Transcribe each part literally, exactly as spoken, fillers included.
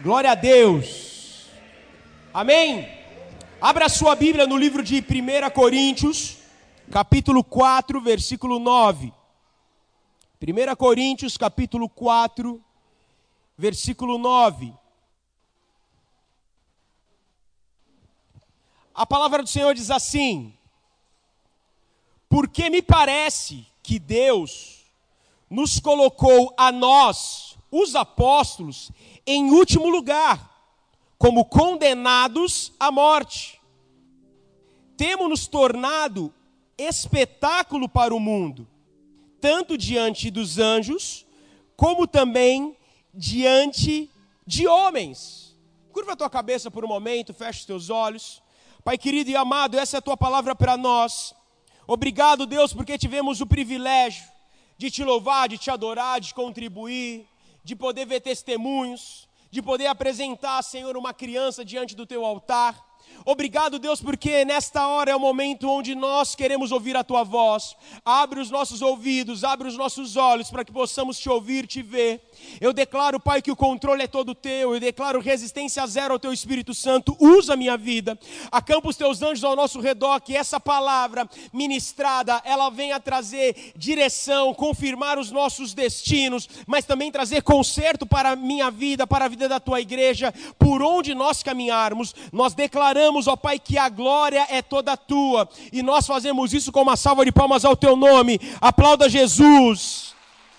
Glória a Deus. Amém? Abra a sua Bíblia no livro de primeira Coríntios, capítulo quatro, versículo nove. primeira Coríntios, capítulo quatro, versículo nove. A palavra do Senhor diz assim: porque me parece que Deus nos colocou a nós, os apóstolos, em último lugar, como condenados à morte. Temos nos tornado espetáculo para o mundo, tanto diante dos anjos, como também diante de homens. Curva a tua cabeça por um momento, fecha os teus olhos. Pai querido e amado, essa é a tua palavra para nós. Obrigado, Deus, porque tivemos o privilégio de te louvar, de te adorar, de contribuir, de poder ver testemunhos, de poder apresentar, Senhor, uma criança diante do teu altar. Obrigado, Deus, porque nesta hora é o momento onde nós queremos ouvir a tua voz. Abre os nossos ouvidos, abre os nossos olhos para que possamos te ouvir, te ver. Eu declaro, Pai, que o controle é todo teu. Eu declaro resistência zero ao teu Espírito Santo. Usa a minha vida. Acampa os teus anjos ao nosso redor, que essa palavra ministrada, ela venha trazer direção, confirmar os nossos destinos, mas também trazer conserto para a minha vida, para a vida da tua igreja. Por onde nós caminharmos, nós declaramos, ó Pai, que a glória é toda tua, e nós fazemos isso com uma salva de palmas ao teu nome. Aplauda Jesus.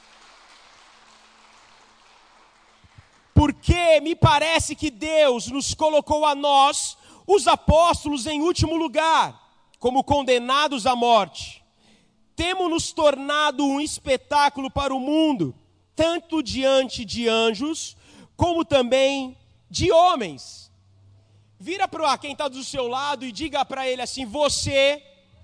Porque me parece que Deus nos colocou a nós, os apóstolos, em último lugar, como condenados à morte. Temos nos tornado um espetáculo para o mundo, tanto diante de anjos, como também de homens. Vira para quem está do seu lado e diga para ele assim: você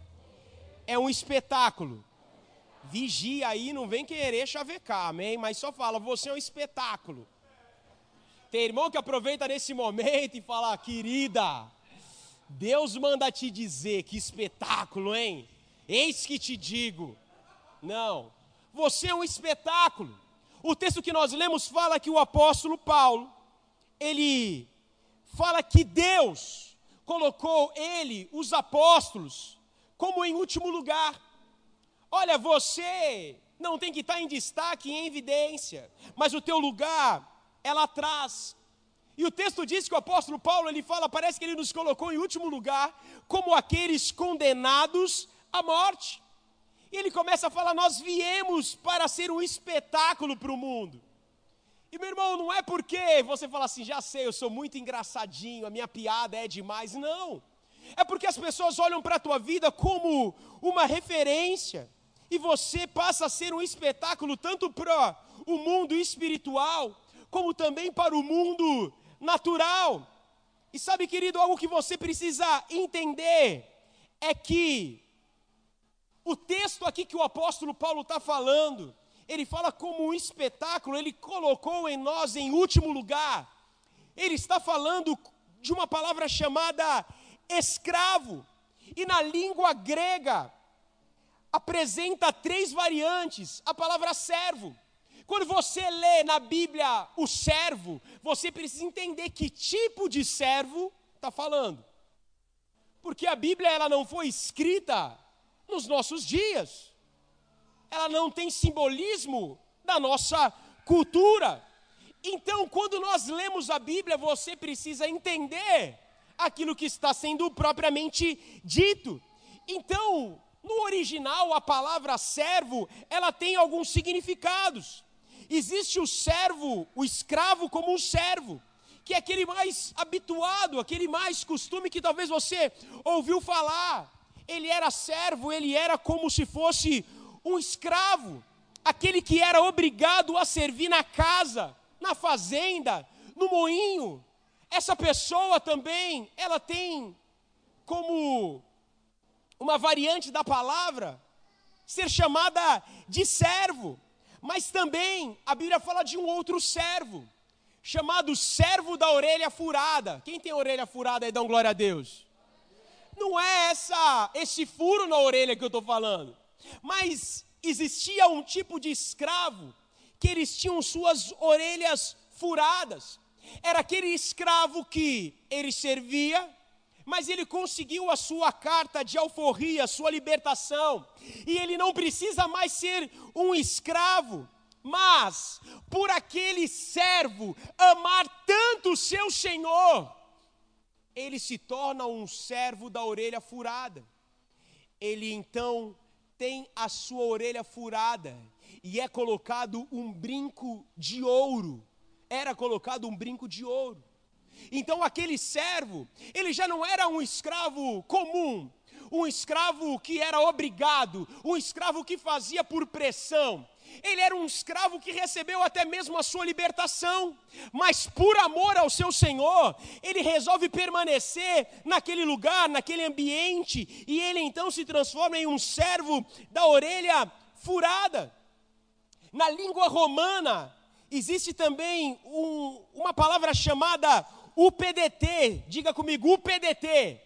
é um espetáculo. Vigia aí, não vem querer chavecar, amém? Mas só fala, você é um espetáculo. Tem irmão que aproveita nesse momento e fala: querida, Deus manda te dizer, que espetáculo, hein? Eis que te digo. Não, você é um espetáculo. O texto que nós lemos fala que o apóstolo Paulo, ele fala que Deus colocou ele, os apóstolos, como em último lugar. Olha, você não tem que estar em destaque, em evidência, mas o teu lugar é lá atrás. E o texto diz que o apóstolo Paulo, ele fala, parece que ele nos colocou em último lugar, como aqueles condenados à morte. E ele começa a falar: nós viemos para ser um espetáculo para o mundo. E meu irmão, não é porque você fala assim: já sei, eu sou muito engraçadinho, a minha piada é demais. Não, é porque as pessoas olham para a tua vida como uma referência, e você passa a ser um espetáculo tanto para o mundo espiritual, como também para o mundo natural. E sabe, querido, algo que você precisa entender é que o texto aqui que o apóstolo Paulo está falando, ele fala como um espetáculo, ele colocou em nós em último lugar. Ele está falando de uma palavra chamada escravo. E na língua grega, apresenta três variantes, a palavra servo. Quando você lê na Bíblia o servo, você precisa entender que tipo de servo está falando. Porque a Bíblia, ela não foi escrita nos nossos dias. Ela não tem simbolismo da nossa cultura. Então, quando nós lemos a Bíblia, você precisa entender aquilo que está sendo propriamente dito. Então, no original, a palavra servo, ela tem alguns significados. Existe o servo, o escravo como um servo, que é aquele mais habituado, aquele mais costume que talvez você ouviu falar. Ele era servo, ele era como se fosse um escravo, aquele que era obrigado a servir na casa, na fazenda, no moinho. Essa pessoa também, ela tem como uma variante da palavra ser chamada de servo. Mas também a Bíblia fala de um outro servo, chamado servo da orelha furada. Quem tem orelha furada aí, dá um glória a Deus. Não é essa, esse furo na orelha que eu estou falando. Mas existia um tipo de escravo que eles tinham suas orelhas furadas. era aquele escravo que ele servia, mas ele conseguiu a sua carta de alforria, a sua libertação, e ele não precisa mais ser um escravo, mas por aquele servo amar tanto o seu senhor, ele se torna um servo da orelha furada. Ele então tem a sua orelha furada e é colocado um brinco de ouro. Era colocado um brinco de ouro. Então aquele servo, ele já não era um escravo comum, um escravo que era obrigado, um escravo que fazia por pressão. Ele era um escravo que recebeu até mesmo a sua libertação, mas por amor ao seu Senhor, ele resolve permanecer naquele lugar, naquele ambiente, e ele então se transforma em um servo da orelha furada. Na língua romana, existe também um, uma palavra chamada U P D T, diga comigo, U P D T,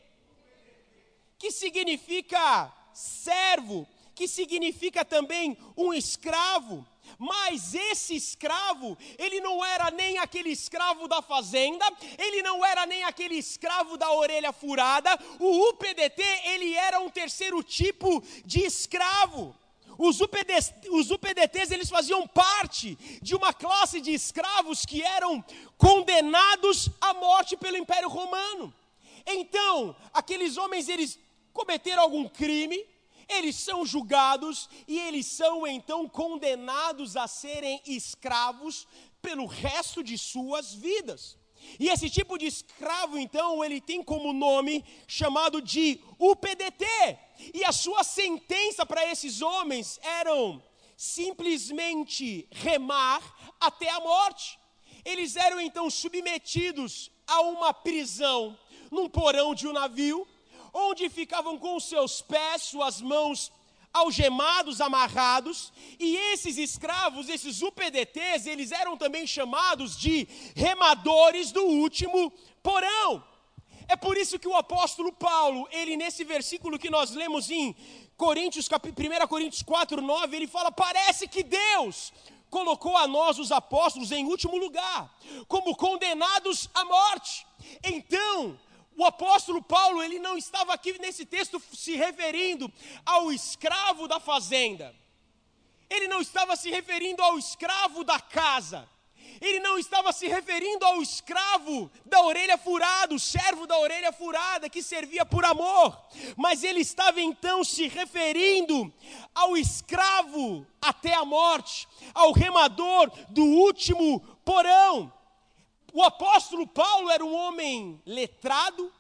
que significa servo, que significa também um escravo, mas esse escravo, ele não era nem aquele escravo da fazenda, ele não era nem aquele escravo da orelha furada, o U P D T, ele era um terceiro tipo de escravo. Os U P D, os U P D Ts, eles faziam parte de uma classe de escravos que eram condenados à morte pelo Império Romano. Então, aqueles homens, eles cometeram algum crime, eles são julgados e eles são então condenados a serem escravos pelo resto de suas vidas. E esse tipo de escravo, então, ele tem como nome chamado de U P D T. E a sua sentença para esses homens eram simplesmente remar até a morte. Eles eram então submetidos a uma prisão num porão de um navio, onde ficavam com os seus pés, suas mãos algemados, amarrados, e esses escravos, esses U P D Ts, eles eram também chamados de remadores do último porão. É por isso que o apóstolo Paulo, ele nesse versículo que nós lemos em Coríntios, primeira Coríntios quatro, nove, ele fala, parece que Deus colocou a nós, os apóstolos, em último lugar, como condenados à morte. Então, o apóstolo Paulo, ele não estava aqui nesse texto se referindo ao escravo da fazenda. Ele não estava se referindo ao escravo da casa. Ele não estava se referindo ao escravo da orelha furada, o servo da orelha furada que servia por amor. Mas ele estava então se referindo ao escravo até a morte, ao remador do último porão. O apóstolo Paulo era um homem letrado,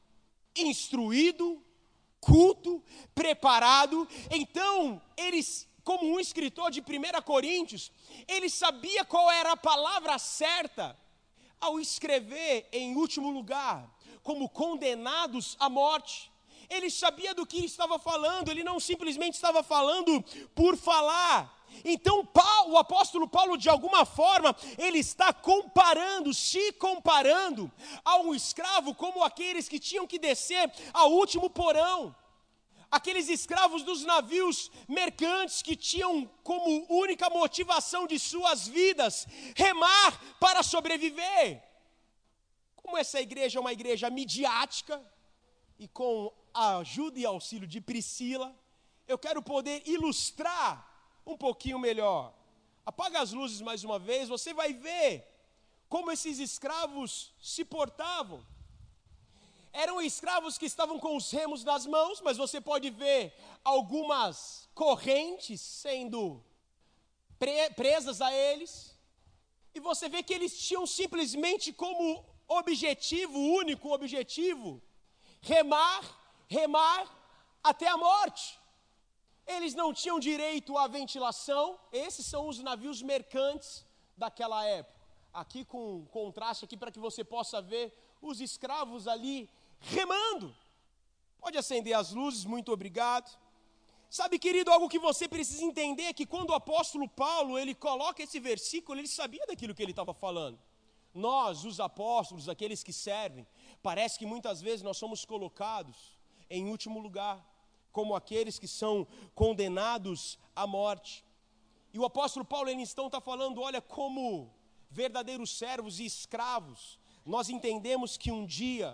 instruído, culto, preparado. Então, eles, como um escritor de primeira Coríntios, ele sabia qual era a palavra certa ao escrever em último lugar, como condenados à morte. Ele sabia do que estava falando, ele não simplesmente estava falando por falar. Então Paulo, o apóstolo Paulo, de alguma forma, ele está comparando, se comparando a um escravo como aqueles que tinham que descer ao último porão. Aqueles escravos dos navios mercantes que tinham como única motivação de suas vidas remar para sobreviver. Como essa igreja é uma igreja midiática e com a ajuda e auxílio de Priscila, eu quero poder ilustrar um pouquinho melhor. Apaga as luzes mais uma vez, você vai ver como esses escravos se portavam. Eram escravos que estavam com os remos nas mãos, mas você pode ver algumas correntes sendo pre- presas a eles. E você vê que eles tinham simplesmente como objetivo, único objetivo, remar, remar até a morte. Eles não tinham direito à ventilação. Esses são os navios mercantes daquela época. Aqui com contraste aqui para que você possa ver os escravos ali remando. Pode acender as luzes, muito obrigado. Sabe, querido, algo que você precisa entender é que quando o apóstolo Paulo, ele coloca esse versículo, ele sabia daquilo que ele estava falando. Nós, os apóstolos, aqueles que servem, parece que muitas vezes nós somos colocados em último lugar, como aqueles que são condenados à morte. E o apóstolo Paulo, ele então está falando, olha como verdadeiros servos e escravos, nós entendemos que um dia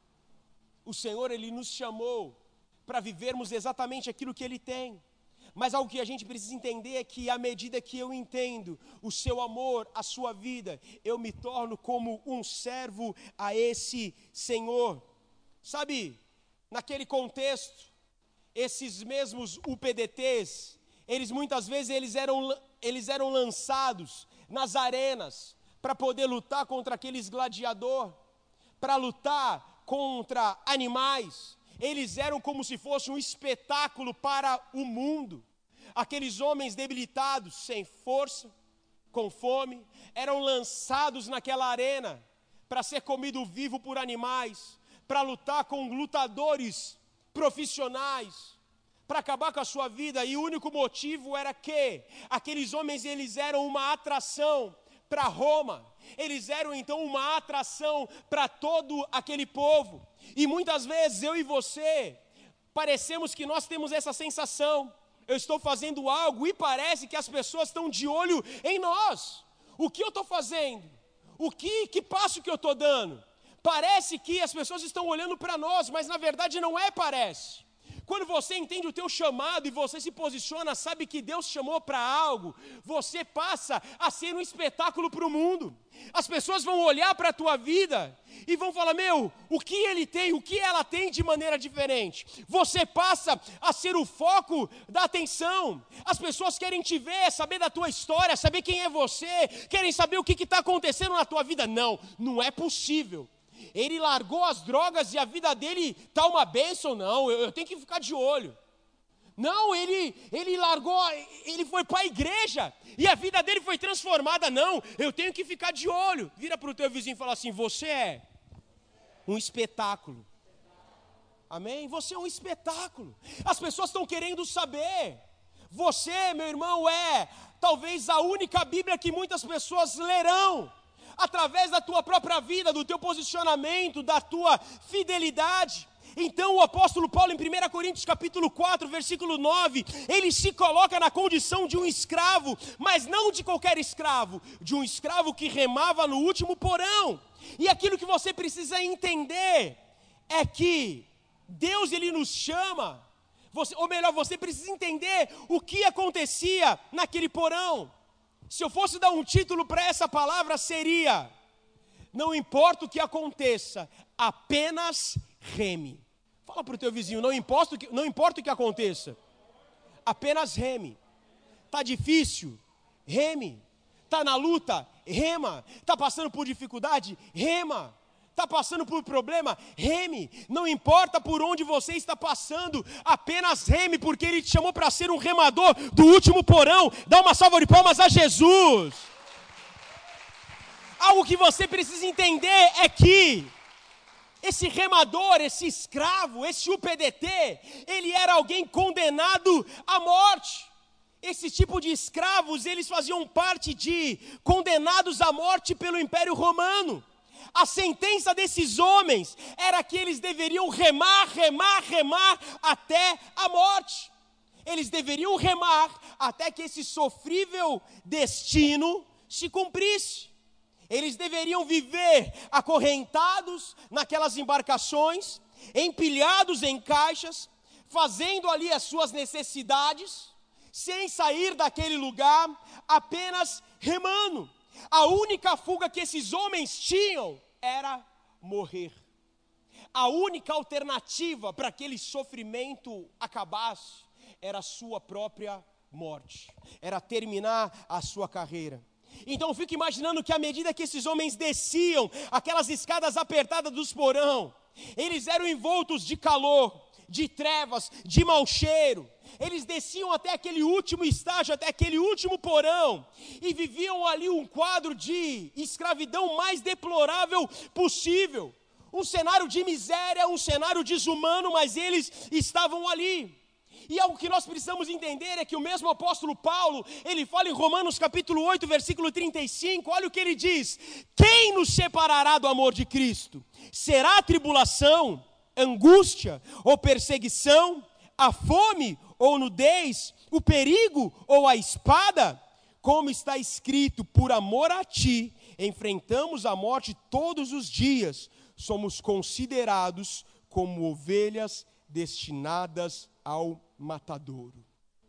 o Senhor, Ele nos chamou para vivermos exatamente aquilo que Ele tem. Mas algo que a gente precisa entender é que à medida que eu entendo o seu amor, a sua vida, eu me torno como um servo a esse Senhor. Sabe, naquele contexto, esses mesmos U P D Tês, eles muitas vezes eles eram, eles eram lançados nas arenas para poder lutar contra aqueles gladiadores, para lutar contra animais. Eles eram como se fosse um espetáculo para o mundo. Aqueles homens debilitados, sem força, com fome, eram lançados naquela arena para ser comido vivo por animais, para lutar com lutadores profissionais, para acabar com a sua vida. E o único motivo era que aqueles homens, eles eram uma atração para Roma. Eles eram então uma atração para todo aquele povo. E muitas vezes eu e você parecemos que nós temos essa sensação: eu estou fazendo algo e parece que as pessoas estão de olho em nós. O que eu estou fazendo? O que, que passo que eu estou dando? Parece que as pessoas estão olhando para nós, mas na verdade não é parece. Quando você entende o teu chamado e você se posiciona, sabe que Deus chamou para algo, você passa a ser um espetáculo para o mundo. As pessoas vão olhar para a tua vida e vão falar: meu, o que ele tem, o que ela tem de maneira diferente. Você passa a ser o foco da atenção. As pessoas querem te ver, saber da tua história, saber quem é você, querem saber o que está acontecendo na tua vida. Não, não é possível. Ele largou as drogas e a vida dele está uma bênção. Não, eu, eu tenho que ficar de olho. Não, ele, ele largou, ele foi para a igreja e a vida dele foi transformada. Não, eu tenho que ficar de olho. Vira para o teu vizinho e fala assim: você é um espetáculo. Amém? Você é um espetáculo. As pessoas estão querendo saber. Você, meu irmão, é talvez a única Bíblia que muitas pessoas lerão. Através da tua própria vida, do teu posicionamento, da tua fidelidade. Então o apóstolo Paulo, em primeira Coríntios capítulo quatro, versículo nove, ele se coloca na condição de um escravo, mas não de qualquer escravo, de um escravo que remava no último porão. E aquilo que você precisa entender é que Deus, ele nos chama, você, ou melhor, você precisa entender o que acontecia naquele porão. Se eu fosse dar um título para essa palavra, seria: não importa o que aconteça, apenas reme. Fala para o teu vizinho: não importa, o que, não importa o que aconteça, apenas reme. Está difícil? Reme. Está na luta? Rema. Está passando por dificuldade? Rema. Está passando por problema? Reme. Não importa por onde você está passando, apenas reme, porque Ele te chamou para ser um remador do último porão. Dá uma salva de palmas a Jesus. Algo que você precisa entender é que esse remador, esse escravo, esse U P D T, ele era alguém condenado à morte. Esse tipo de escravos, eles faziam parte de condenados à morte pelo Império Romano. A sentença desses homens era que eles deveriam remar, remar, remar até a morte. Eles deveriam remar até que esse sofrível destino se cumprisse. Eles deveriam viver acorrentados naquelas embarcações, empilhados em caixas, fazendo ali as suas necessidades, sem sair daquele lugar, apenas remando. A única fuga que esses homens tinham era morrer. A única alternativa para aquele sofrimento acabasse era a sua própria morte. Era terminar a sua carreira. Então eu fico imaginando que à medida que esses homens desciam aquelas escadas apertadas dos porão, eles eram envoltos de calor, de trevas, de mau cheiro. Eles desciam até aquele último estágio, até aquele último porão, e viviam ali um quadro de escravidão mais deplorável possível. Um cenário de miséria, um cenário desumano, mas eles estavam ali. E algo que nós precisamos entender é que o mesmo apóstolo Paulo, ele fala em Romanos capítulo oito, versículo trinta e cinco, olha o que ele diz: quem nos separará do amor de Cristo? Será a tribulação, angústia ou perseguição, a fome ou nudez, o perigo ou a espada? Como está escrito: por amor a ti, enfrentamos a morte todos os dias, somos considerados como ovelhas destinadas ao matadouro.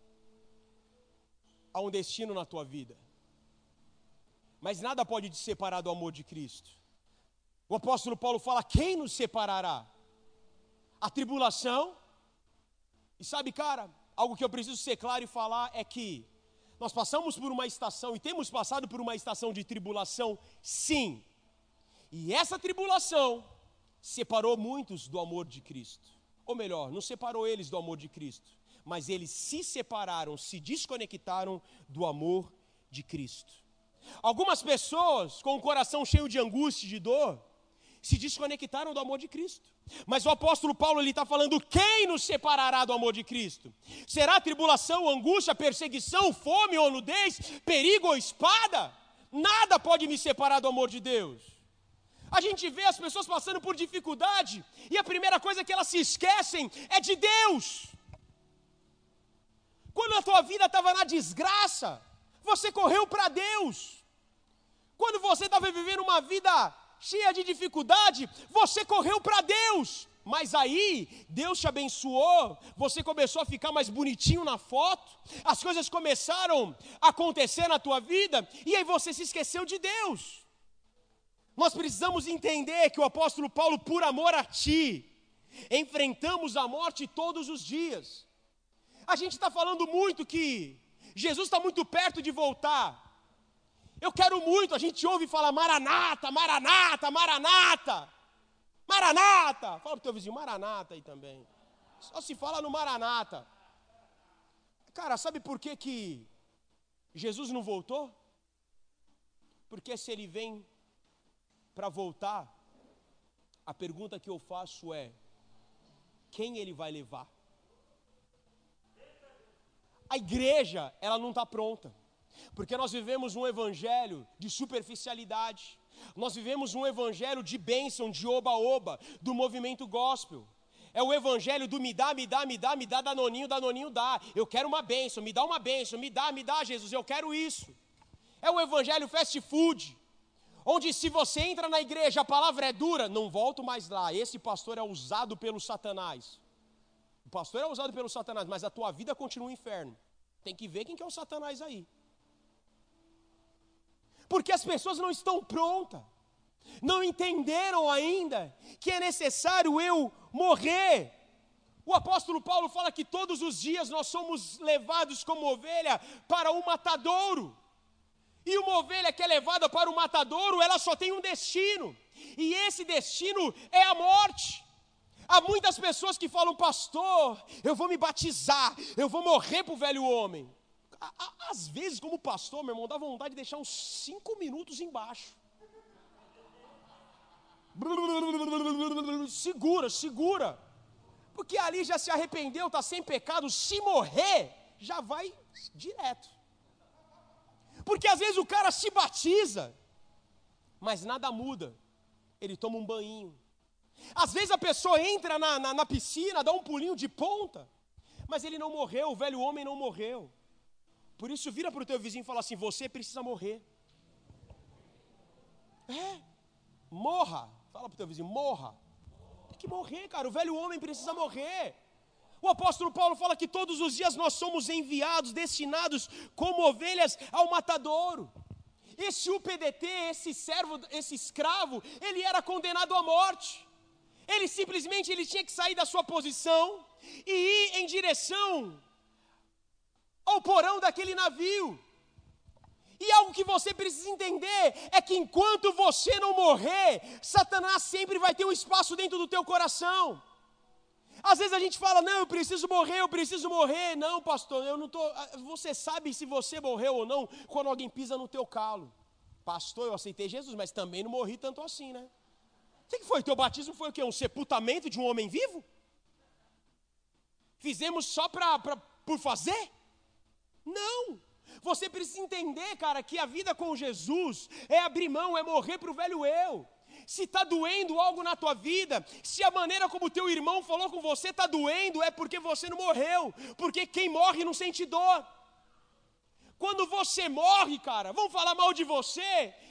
Há um destino na tua vida, mas nada pode te separar do amor de Cristo. O apóstolo Paulo fala: quem nos separará? A tribulação. E sabe, cara, algo que eu preciso ser claro e falar é que nós passamos por uma estação, e temos passado por uma estação de tribulação, sim. E essa tribulação separou muitos do amor de Cristo. Ou melhor, não separou eles do amor de Cristo, mas eles se separaram, se desconectaram do amor de Cristo. Algumas pessoas com o coração cheio de angústia e de dor se desconectaram do amor de Cristo. Mas o apóstolo Paulo está falando: quem nos separará do amor de Cristo? Será tribulação, angústia, perseguição, fome ou nudez, perigo ou espada? Nada pode me separar do amor de Deus. A gente vê as pessoas passando por dificuldade e a primeira coisa que elas se esquecem é de Deus. Quando a tua vida estava na desgraça, você correu para Deus. Quando você estava vivendo uma vida cheia de dificuldade, você correu para Deus. Mas aí, Deus te abençoou, você começou a ficar mais bonitinho na foto, as coisas começaram a acontecer na tua vida, e aí você se esqueceu de Deus. Nós precisamos entender que o apóstolo Paulo, por amor a ti, enfrentamos a morte todos os dias. A gente está falando muito que Jesus está muito perto de voltar. Eu quero muito, a gente ouve falar Maranata, Maranata, Maranata, Maranata. Fala pro teu vizinho, Maranata aí também. Só se fala no Maranata. Cara, sabe por que que Jesus não voltou? Porque se ele vem para voltar, a pergunta que eu faço é: quem ele vai levar? A igreja, ela não está pronta, porque nós vivemos um evangelho de superficialidade, nós vivemos um evangelho de bênção, de oba-oba, do movimento gospel. É o evangelho do me dá, me dá, me dá, me dá, danoninho, danoninho dá. Eu quero uma bênção, me dá uma bênção, me dá, me dá, Jesus, eu quero isso. É o evangelho fast food, onde se você entra na igreja, a palavra é dura, não volto mais lá, esse pastor é usado pelo Satanás. O pastor é usado pelo Satanás, mas a tua vida continua um inferno. Tem que ver quem que é o Satanás aí. Porque as pessoas não estão prontas, não entenderam ainda que é necessário eu morrer. O apóstolo Paulo fala que todos os dias nós somos levados como ovelha para o matadouro. E uma ovelha que é levada para o matadouro, ela só tem um destino. E esse destino é a morte. Há muitas pessoas que falam: pastor, eu vou me batizar, eu vou morrer para o velho homem. Às vezes, como pastor, meu irmão, dá vontade de deixar uns cinco minutos embaixo. Segura, segura. Porque ali já se arrependeu, está sem pecado. Se morrer, já vai direto. Porque às vezes o cara se batiza, mas nada muda. Ele toma um banhinho. Às vezes a pessoa entra na, na, na piscina, dá um pulinho de ponta, mas ele não morreu, o velho homem não morreu. Por isso vira para o teu vizinho e fala assim: você precisa morrer. É, morra. Fala para o teu vizinho, morra. Tem que morrer, cara, o velho homem precisa morrer. O apóstolo Paulo fala que todos os dias nós somos enviados, destinados como ovelhas ao matadouro. Esse U P D T, esse servo, esse escravo, ele era condenado à morte. Ele simplesmente ele tinha que sair da sua posição e ir em direção ao porão daquele navio. E algo que você precisa entender é que enquanto você não morrer, Satanás sempre vai ter um espaço dentro do teu coração. Às vezes a gente fala: não, eu preciso morrer, eu preciso morrer. Não, pastor, eu não estou... Você sabe se você morreu ou não quando alguém pisa no teu calo. Pastor, eu aceitei Jesus, mas também não morri tanto assim, né? O que foi? Teu batismo foi o quê? Um sepultamento de um homem vivo? Fizemos só pra, pra, por fazer? Não. Você precisa entender, cara, que a vida com Jesus é abrir mão, é morrer para o velho eu. Se está doendo algo na tua vida, se a maneira como o teu irmão falou com você está doendo, é porque você não morreu. Porque quem morre não sente dor. Quando você morre, cara, vão falar mal de você,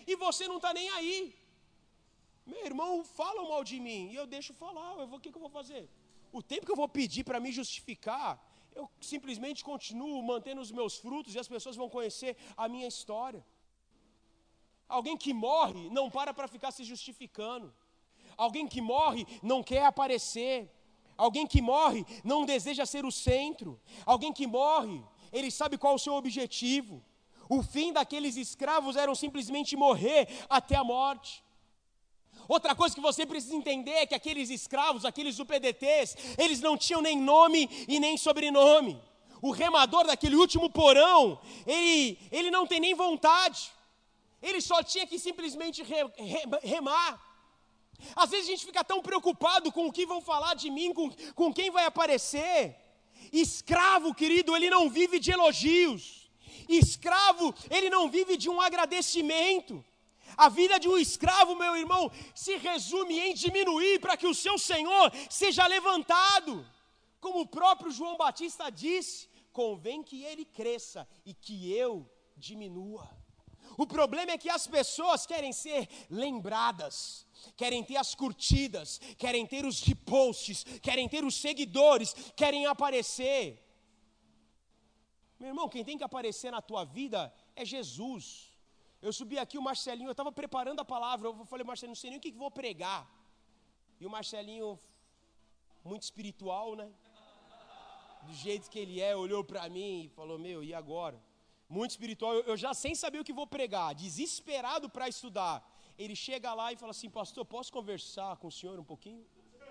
e você não está nem aí. Meu irmão, falam mal de mim, e eu deixo falar, eu vou, o que, que eu vou fazer? O tempo que eu vou pedir para me justificar, eu simplesmente continuo mantendo os meus frutos, e as pessoas vão conhecer a minha história. Alguém que morre, não para para ficar se justificando. Alguém que morre, não quer aparecer. Alguém que morre, não deseja ser o centro. Alguém que morre, ele sabe qual é o seu objetivo. O fim daqueles escravos era simplesmente morrer até a morte. Outra coisa que você precisa entender é que aqueles escravos, aqueles U P D Tês, eles não tinham nem nome e nem sobrenome. O remador daquele último porão, ele, ele não tem nem vontade. Ele só tinha que simplesmente re, re, remar. Às vezes a gente fica tão preocupado com o que vão falar de mim, com, com quem vai aparecer. Escravo, querido, ele não vive de elogios. Escravo, ele não vive de um agradecimento. A vida de um escravo, meu irmão, se resume em diminuir para que o seu Senhor seja levantado. Como o próprio João Batista disse, convém que ele cresça e que eu diminua. O problema é que as pessoas querem ser lembradas, querem ter as curtidas, querem ter os reposts, querem ter os seguidores, querem aparecer. Meu irmão, quem tem que aparecer na tua vida é Jesus. Eu subi aqui, o Marcelinho, eu estava preparando a palavra, eu falei, Marcelinho, não sei nem o que vou pregar. E o Marcelinho, muito espiritual, né? Do jeito que ele é, olhou para mim e falou, meu, e agora? Muito espiritual, eu, eu já sem saber o que vou pregar, desesperado para estudar. Ele chega lá e fala assim, pastor, posso conversar com o senhor um pouquinho?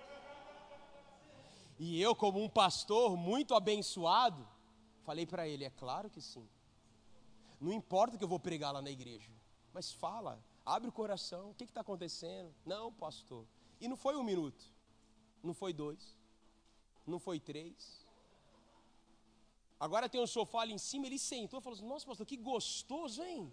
E eu, como um pastor muito abençoado, falei para ele, é claro que sim. Não importa que eu vou pregar lá na igreja, mas fala, abre o coração, o que está acontecendo? Não, pastor. E não foi um minuto, não foi dois, não foi três. Agora tem um sofá ali em cima, ele sentou e falou assim, nossa, pastor, que gostoso, hein?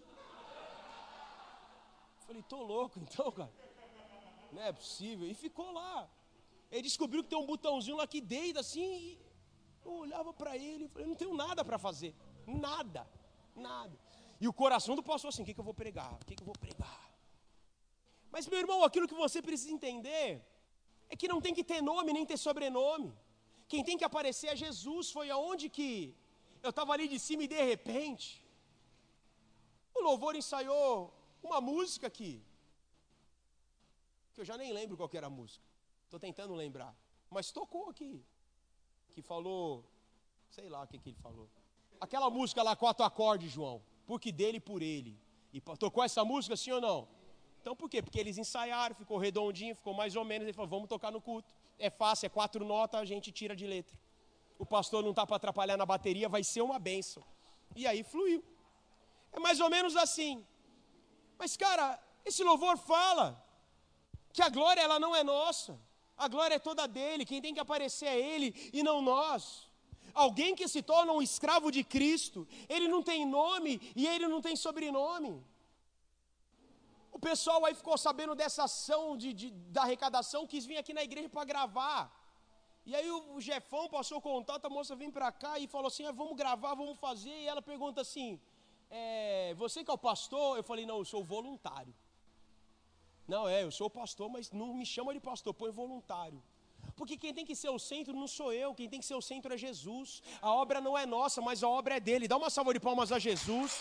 Eu falei, tô louco então, cara. Não é possível. E ficou lá. Ele descobriu que tem um botãozinho lá que deita assim, e eu olhava para ele e falei, não tenho nada para fazer. Nada, nada. E o coração do pastor assim, o que, que eu vou pregar? O que, que eu vou pregar? Mas, meu irmão, aquilo que você precisa entender é que não tem que ter nome nem ter sobrenome. Quem tem que aparecer é Jesus. Foi aonde que eu estava ali de cima e de repente o louvor ensaiou uma música aqui, que eu já nem lembro qual que era a música. Estou tentando lembrar. Mas tocou aqui. Que falou, sei lá o que, que ele falou. Aquela música lá, quatro acordes, João. Porque dele e por ele. E tocou essa música, sim ou não? Então por quê? Porque eles ensaiaram, ficou redondinho, ficou mais ou menos. Ele falou, vamos tocar no culto. É fácil, é quatro notas, a gente tira de letra. O pastor não está para atrapalhar na bateria, vai ser uma bênção. E aí fluiu. É mais ou menos assim. Mas, cara, esse louvor fala que a glória ela não é nossa. A glória é toda dele. Quem tem que aparecer é ele e não nós. Alguém que se torna um escravo de Cristo, ele não tem nome e ele não tem sobrenome. O pessoal aí ficou sabendo dessa ação de, de, da arrecadação, quis vir aqui na igreja para gravar. E aí o Jefão passou o contato, a moça vem para cá e falou assim, ah, vamos gravar, vamos fazer. E ela pergunta assim, é, você que é o pastor? Eu falei, não, eu sou voluntário. Não, é, eu sou o pastor, mas não me chama de pastor, põe voluntário. Porque quem tem que ser o centro não sou eu, quem tem que ser o centro é Jesus. A obra não é nossa, mas a obra é dele. Dá uma salva de palmas a Jesus.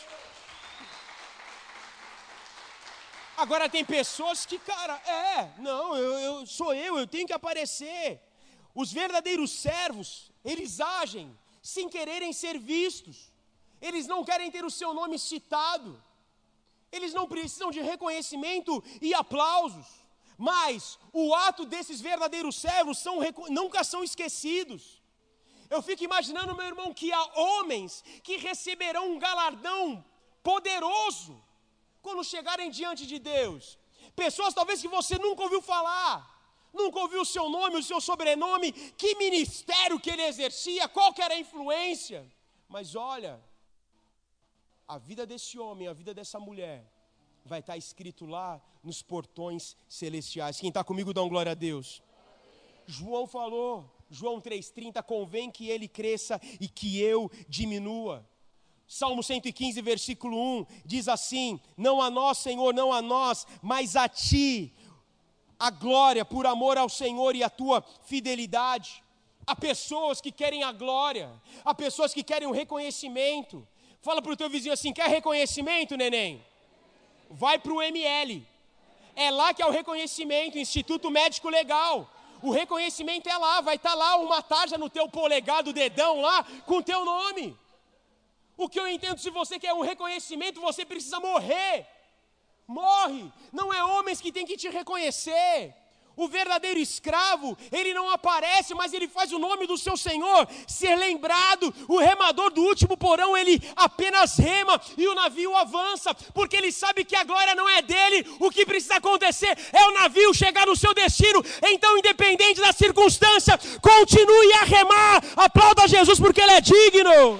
Agora tem pessoas que, cara, é, não, eu, eu sou eu, eu tenho que aparecer. Os verdadeiros servos, eles agem sem quererem ser vistos. Eles não querem ter o seu nome citado. Eles não precisam de reconhecimento e aplausos. Mas o ato desses verdadeiros servos são, nunca são esquecidos. Eu fico imaginando, meu irmão, que há homens que receberão um galardão poderoso quando chegarem diante de Deus. Pessoas talvez que você nunca ouviu falar, nunca ouviu o seu nome, o seu sobrenome, que ministério que ele exercia, qual que era a influência. Mas olha, a vida desse homem, a vida dessa mulher, vai estar escrito lá nos portões celestiais. Quem está comigo, dá um glória a Deus. João falou, João três e trinta, convém que ele cresça e que eu diminua. Salmo cento e quinze, versículo um, diz assim: não a nós, Senhor, não a nós, mas a Ti, a glória por amor ao Senhor e a Tua fidelidade. Há pessoas que querem a glória, há pessoas que querem o reconhecimento. Fala para o teu vizinho assim: quer reconhecimento, neném? Vai para o M L. É lá que é o reconhecimento, Instituto Médico Legal. O reconhecimento é lá, vai estar lá uma tarja no teu polegar do dedão lá, com o teu nome. O que eu entendo, se você quer um reconhecimento, você precisa morrer. Morre. Não é homens que têm que te reconhecer. O verdadeiro escravo, ele não aparece, mas ele faz o nome do seu Senhor ser lembrado. O remador do último porão, ele apenas rema e o navio avança, porque ele sabe que a glória não é dele. O que precisa acontecer é o navio chegar no seu destino. Então, independente da circunstância, continue a remar. Aplauda Jesus porque ele é digno.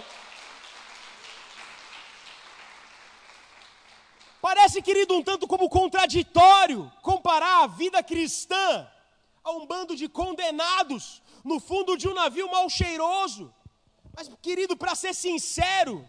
Parece, querido, um tanto como contraditório comparar a vida cristã a um bando de condenados no fundo de um navio mal cheiroso. Mas, querido, para ser sincero,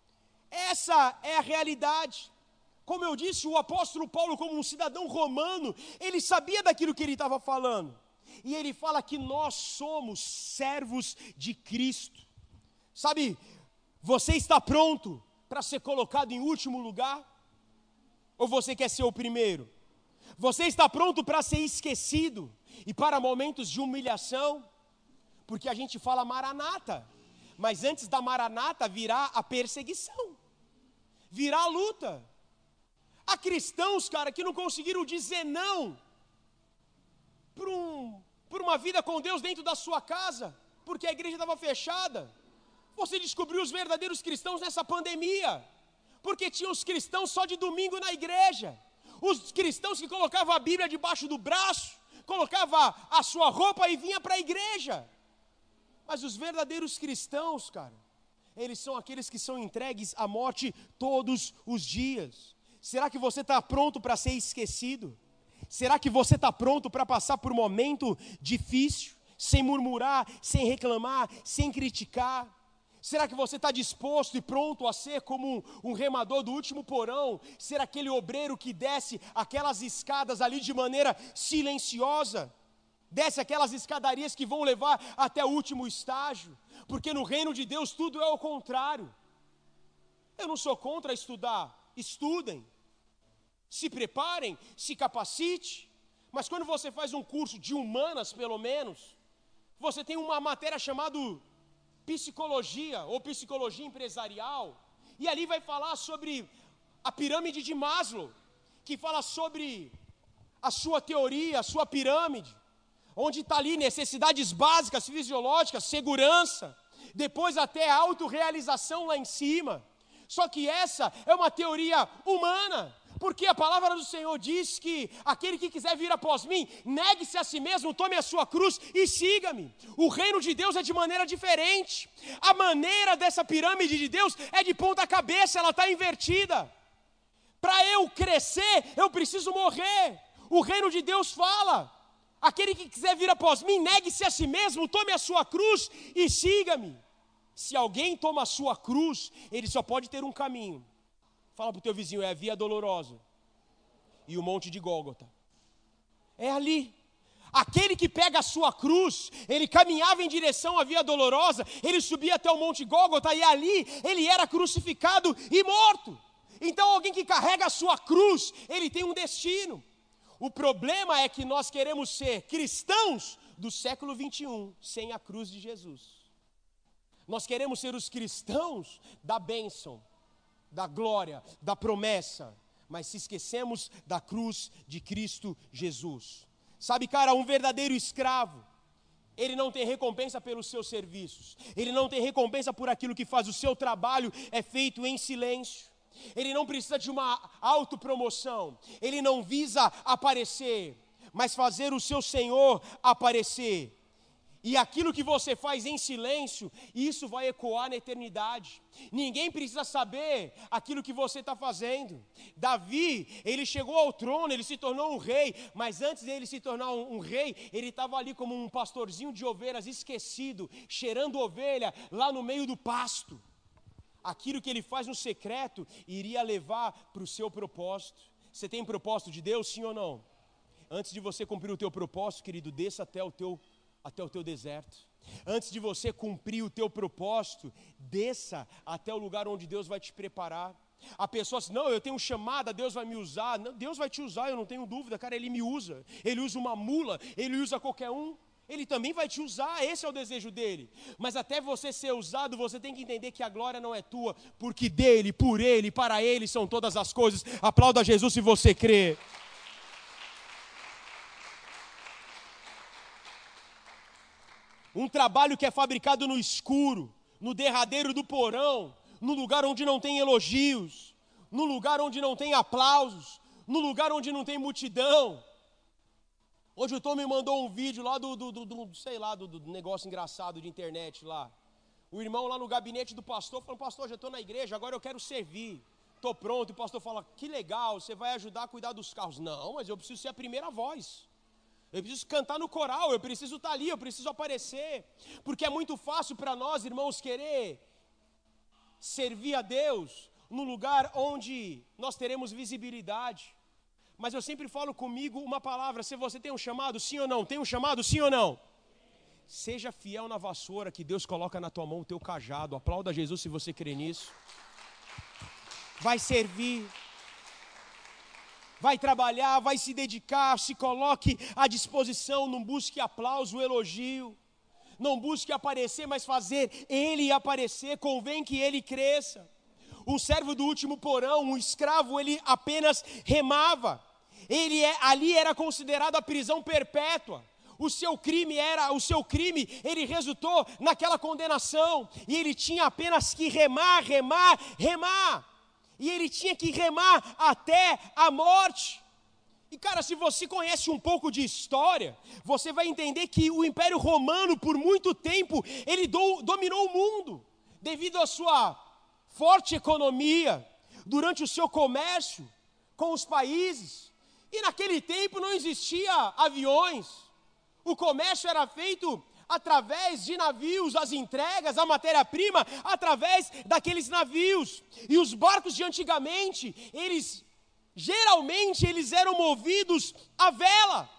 essa é a realidade. Como eu disse, o apóstolo Paulo, como um cidadão romano, ele sabia daquilo que ele estava falando. E ele fala que nós somos servos de Cristo. Sabe, você está pronto para ser colocado em último lugar? Ou você quer ser o primeiro? Você está pronto para ser esquecido e para momentos de humilhação? Porque a gente fala maranata, mas antes da maranata virá a perseguição, virá a luta. Há cristãos, cara, que não conseguiram dizer não por, um, por uma vida com Deus dentro da sua casa, porque a igreja estava fechada. Você descobriu os verdadeiros cristãos nessa pandemia. Porque tinha os cristãos só de domingo na igreja. Os cristãos que colocavam a Bíblia debaixo do braço, colocavam a sua roupa e vinha para a igreja. Mas os verdadeiros cristãos, cara, eles são aqueles que são entregues à morte todos os dias. Será que você está pronto para ser esquecido? Será que você está pronto para passar por um momento difícil, sem murmurar, sem reclamar, sem criticar? Será que você está disposto e pronto a ser como um, um remador do último porão? Ser aquele obreiro que desce aquelas escadas ali de maneira silenciosa? Desce aquelas escadarias que vão levar até o último estágio? Porque no reino de Deus tudo é o contrário. Eu não sou contra estudar. Estudem. Se preparem, se capacite. Mas quando você faz um curso de humanas, pelo menos, você tem uma matéria chamada psicologia ou psicologia empresarial, e ali vai falar sobre a pirâmide de Maslow, que fala sobre a sua teoria, a sua pirâmide, onde está ali necessidades básicas, fisiológicas, segurança, depois até a autorrealização lá em cima. Só que essa é uma teoria humana, porque a palavra do Senhor diz que aquele que quiser vir após mim, negue-se a si mesmo, tome a sua cruz e siga-me. O reino de Deus é de maneira diferente. A maneira dessa pirâmide de Deus é de ponta cabeça, ela está invertida. Para eu crescer, eu preciso morrer. O reino de Deus fala: aquele que quiser vir após mim, negue-se a si mesmo, tome a sua cruz e siga-me. Se alguém toma a sua cruz, ele só pode ter um caminho. Fala para o teu vizinho: é a via dolorosa e o monte de Gólgota. É ali. Aquele que pega a sua cruz, ele caminhava em direção à via dolorosa, ele subia até o monte Gólgota e ali ele era crucificado e morto. Então alguém que carrega a sua cruz, ele tem um destino. O problema é que nós queremos ser cristãos do século vinte e um, sem a cruz de Jesus. Nós queremos ser os cristãos da bênção, da glória, da promessa, mas se esquecemos da cruz de Cristo Jesus. Sabe, cara, um verdadeiro escravo, ele não tem recompensa pelos seus serviços, ele não tem recompensa por aquilo que faz, o seu trabalho é feito em silêncio, ele não precisa de uma autopromoção, ele não visa aparecer, mas fazer o seu Senhor aparecer. E aquilo que você faz em silêncio, isso vai ecoar na eternidade. Ninguém precisa saber aquilo que você está fazendo. Davi, ele chegou ao trono, ele se tornou um rei, mas antes dele se tornar um, um rei, ele estava ali como um pastorzinho de ovelhas esquecido, cheirando ovelha lá no meio do pasto. aquilo que ele faz no secreto iria levar para o seu propósito. Você tem propósito de Deus, sim ou não? Antes de você cumprir o teu propósito, querido, desça até o teu, até o teu deserto. Antes de você cumprir o teu propósito, desça até o lugar onde Deus vai te preparar. A pessoa diz, não, eu tenho chamada, Deus vai me usar. Não, Deus vai te usar, eu não tenho dúvida, cara, Ele me usa. Ele usa uma mula, Ele usa qualquer um. Ele também vai te usar, esse é o desejo dele. Mas até você ser usado, você tem que entender que a glória não é tua, porque dele, por ele, para ele são todas as coisas. Aplauda Jesus se você crê. Um trabalho que é fabricado no escuro, no derradeiro do porão, no lugar onde não tem elogios, no lugar onde não tem aplausos, no lugar onde não tem multidão. Hoje o Tom me mandou um vídeo lá do, do, do, do sei lá, do, do negócio engraçado de internet lá. O irmão lá no gabinete do pastor falando, pastor, já estou na igreja, agora eu quero servir. Estou pronto. E o pastor fala, que legal, você vai ajudar a cuidar dos carros. Não, mas eu preciso ser a primeira voz. Eu preciso cantar no coral, eu preciso estar ali, eu preciso aparecer. Porque é muito fácil para nós, irmãos, querer servir a Deus no lugar onde nós teremos visibilidade. Mas eu sempre falo comigo uma palavra, se você tem um chamado, sim ou não? Tem um chamado, sim ou não? Seja fiel na vassoura que Deus coloca na tua mão o teu cajado. Aplauda Jesus se você crê nisso. Vai servir. Vai trabalhar, vai se dedicar, se coloque à disposição, não busque aplauso, elogio. Não busque aparecer, mas fazer ele aparecer, convém que ele cresça. Um servo do último porão, um escravo, ele apenas remava. Ele é, ali era considerado a prisão perpétua. O seu crime era, o seu crime, ele resultou naquela condenação. E ele tinha apenas que remar, remar, remar. E ele tinha que remar até a morte. E cara, se você conhece um pouco de história, você vai entender que o Império Romano, por muito tempo, ele do, dominou o mundo. Devido à sua forte economia, durante o seu comércio com os países. E naquele tempo não existia aviões. O comércio era feito através de navios, as entregas, a matéria-prima, através daqueles navios. E os barcos de antigamente, eles, geralmente, eles eram movidos à vela.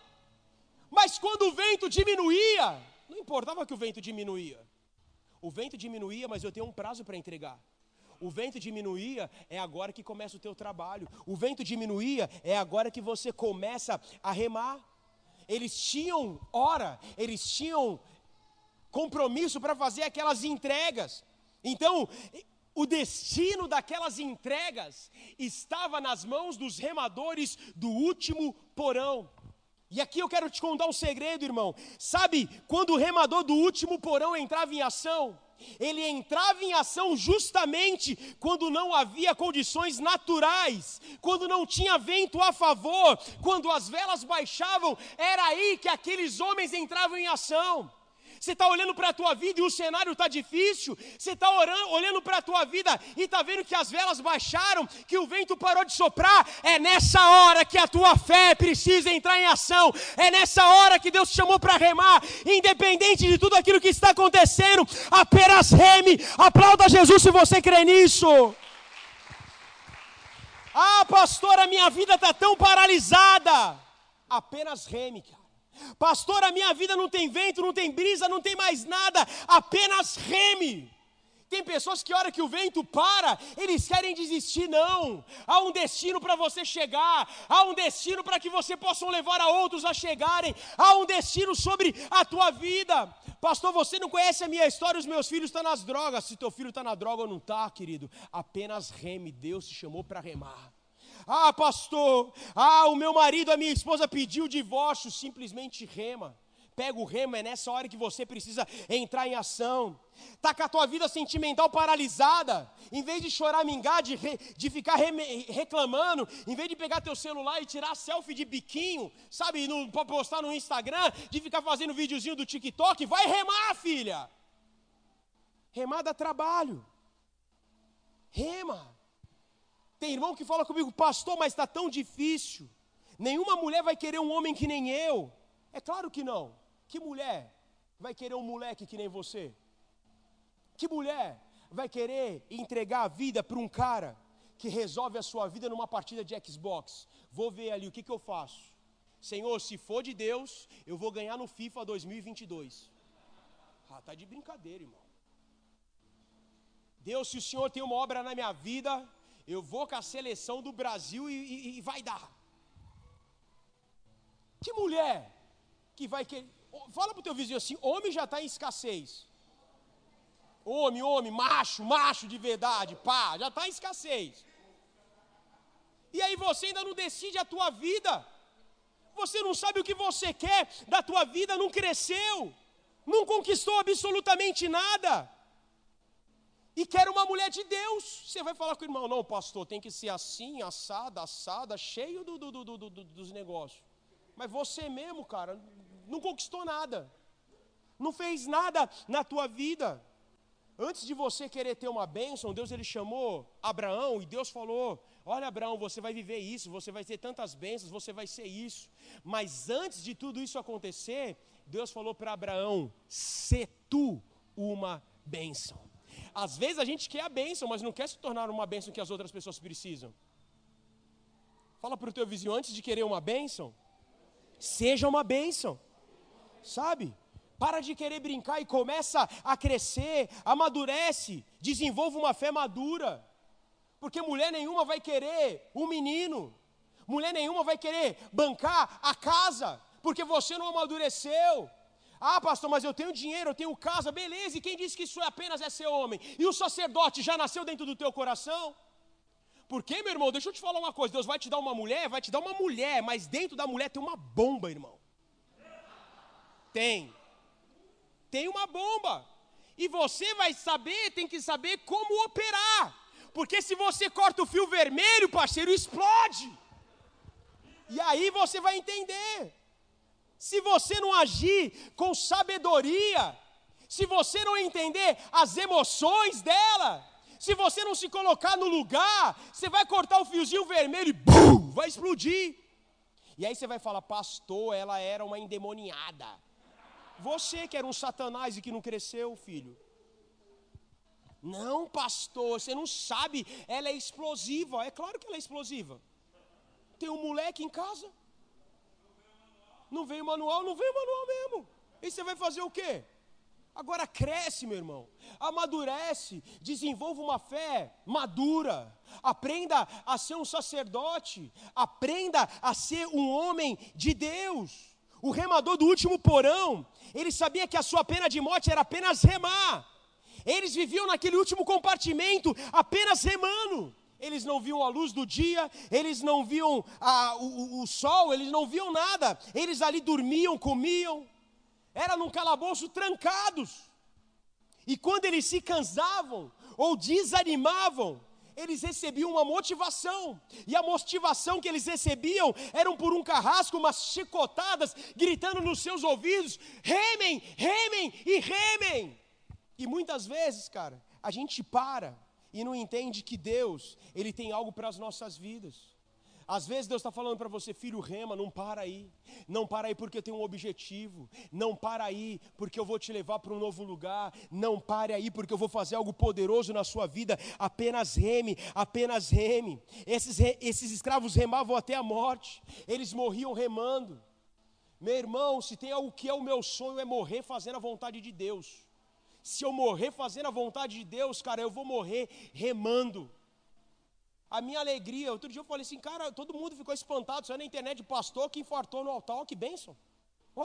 Mas quando o vento diminuía, não importava que o vento diminuía. O vento diminuía, mas eu tenho um prazo para entregar. O vento diminuía, é agora que começa o teu trabalho. O vento diminuía, é agora que você começa a remar. Eles tinham hora, eles tinham compromisso para fazer aquelas entregas. Então, o destino daquelas entregas estava nas mãos dos remadores do último porão. E aqui eu quero te contar um segredo, irmão. Sabe, quando o remador do último porão entrava em ação, ele entrava em ação justamente quando não havia condições naturais, quando não tinha vento a favor, quando as velas baixavam, era aí que aqueles homens entravam em ação. Você está olhando para a tua vida e o cenário está difícil. Você está olhando para a tua vida e está vendo que as velas baixaram, que o vento parou de soprar. É nessa hora que a tua fé precisa entrar em ação. É nessa hora que Deus te chamou para remar. Independente de tudo aquilo que está acontecendo, apenas reme. Aplauda Jesus se você crê nisso. Ah, pastor, a minha vida está tão paralisada. Apenas reme, cara. Pastor, a minha vida não tem vento, não tem brisa, não tem mais nada, apenas reme. Tem pessoas que a hora que o vento para, eles querem desistir. Não, há um destino para você chegar, há um destino para que você possa levar a outros a chegarem, há um destino sobre a tua vida. Pastor, você não conhece a minha história, os meus filhos estão nas drogas. Se teu filho está na droga ou não está, querido, apenas reme, Deus te chamou para remar. Ah, pastor, ah, o meu marido, a minha esposa pediu o divórcio, simplesmente rema. Pega o remo, é nessa hora que você precisa entrar em ação. Está com a tua vida sentimental paralisada, em vez de choramingar, de, re, de ficar re, reclamando, em vez de pegar teu celular e tirar selfie de biquinho, sabe, para postar no Instagram, de ficar fazendo videozinho do TikTok, vai remar, filha. Remar dá trabalho. Rema. Tem irmão que fala comigo, pastor, mas está tão difícil. Nenhuma mulher vai querer um homem que nem eu. É claro que não. Que mulher vai querer um moleque que nem você? Que mulher? vai querer entregar a vida para um cara que resolve a sua vida numa partida de Xbox. Vou ver ali, o que, que eu faço? Senhor, se for de Deus, eu vou ganhar no FIFA dois mil e vinte e dois. Ah, tá de brincadeira, irmão. Deus, se o Senhor tem uma obra na minha vida, eu vou com a seleção do Brasil e, e, e vai dar. Que mulher que vai querer... Fala pro teu vizinho assim, homem já está em escassez. Homem, homem, macho, macho de verdade, pá, já está em escassez. E aí você ainda não decide a tua vida. Você não sabe o que você quer da tua vida, não cresceu, não conquistou absolutamente nada. E quer uma mulher de Deus. Você vai falar com o irmão, não, pastor, tem que ser assim, assada, assada, cheio do, do, do, do, do, dos negócios. Mas você mesmo, cara, não conquistou nada. Não fez nada na tua vida. Antes de você querer ter uma bênção, Deus ele chamou Abraão e Deus falou, olha Abraão, você vai viver isso, você vai ter tantas bênçãos, você vai ser isso. Mas antes de tudo isso acontecer, Deus falou para Abraão, sê tu uma bênção. Às vezes a gente quer a bênção, mas não quer se tornar uma bênção que as outras pessoas precisam. Fala para o teu vizinho, antes de querer uma bênção, seja uma bênção, sabe? Para de querer brincar e começa a crescer, amadurece, desenvolva uma fé madura. Porque mulher nenhuma vai querer um menino, mulher nenhuma vai querer bancar a casa, porque você não amadureceu. Ah, pastor, mas eu tenho dinheiro, eu tenho casa, beleza, e quem disse que isso apenas é ser homem? E o sacerdote já nasceu dentro do teu coração? Porque, meu irmão, deixa eu te falar uma coisa, Deus vai te dar uma mulher, vai te dar uma mulher, mas dentro da mulher tem uma bomba, irmão. Tem. Tem uma bomba. E você vai saber, tem que saber como operar. Porque se você corta o fio vermelho, parceiro, explode. E aí você vai entender. Se você não agir com sabedoria, se você não entender as emoções dela, se você não se colocar no lugar, você vai cortar o fiozinho vermelho e bum, vai explodir. E aí você vai falar, pastor, ela era uma endemoniada. Você que era um satanás e que não cresceu, filho. Não, pastor, você não sabe, ela é explosiva. É claro que ela é explosiva. Tem um moleque em casa. Não veio manual, não veio manual mesmo. E você vai fazer o quê? Agora cresce, meu irmão. Amadurece, desenvolva uma fé madura. Aprenda a ser um sacerdote. Aprenda a ser um homem de Deus. O remador do último porão, ele sabia que a sua pena de morte era apenas remar. Eles viviam naquele último compartimento apenas remando. Eles não viam a luz do dia, eles não viam a, o, o sol, eles não viam nada. Eles ali dormiam, comiam. Era num calabouço trancados. E quando eles se cansavam ou desanimavam, eles recebiam uma motivação, e a motivação que eles recebiam eram por um carrasco, umas chicotadas, gritando nos seus ouvidos, remem, remem e remem. E muitas vezes, cara, a gente para e não entende que Deus, Ele tem algo para as nossas vidas. Às vezes Deus está falando para você, filho, rema, não para aí. Não para aí porque eu tenho um objetivo. Não para aí porque eu vou te levar para um novo lugar. Não pare aí porque eu vou fazer algo poderoso na sua vida. Apenas reme, apenas reme. Esses, esses escravos remavam até a morte. Eles morriam remando. Meu irmão, se tem algo que é o meu sonho, é morrer fazendo a vontade de Deus. Se eu morrer fazendo a vontade de Deus, cara, eu vou morrer remando. A minha alegria, outro dia eu falei assim, cara, todo mundo ficou espantado, saiu na internet, pastor que infartou no altar, ó, que bênção. Ó,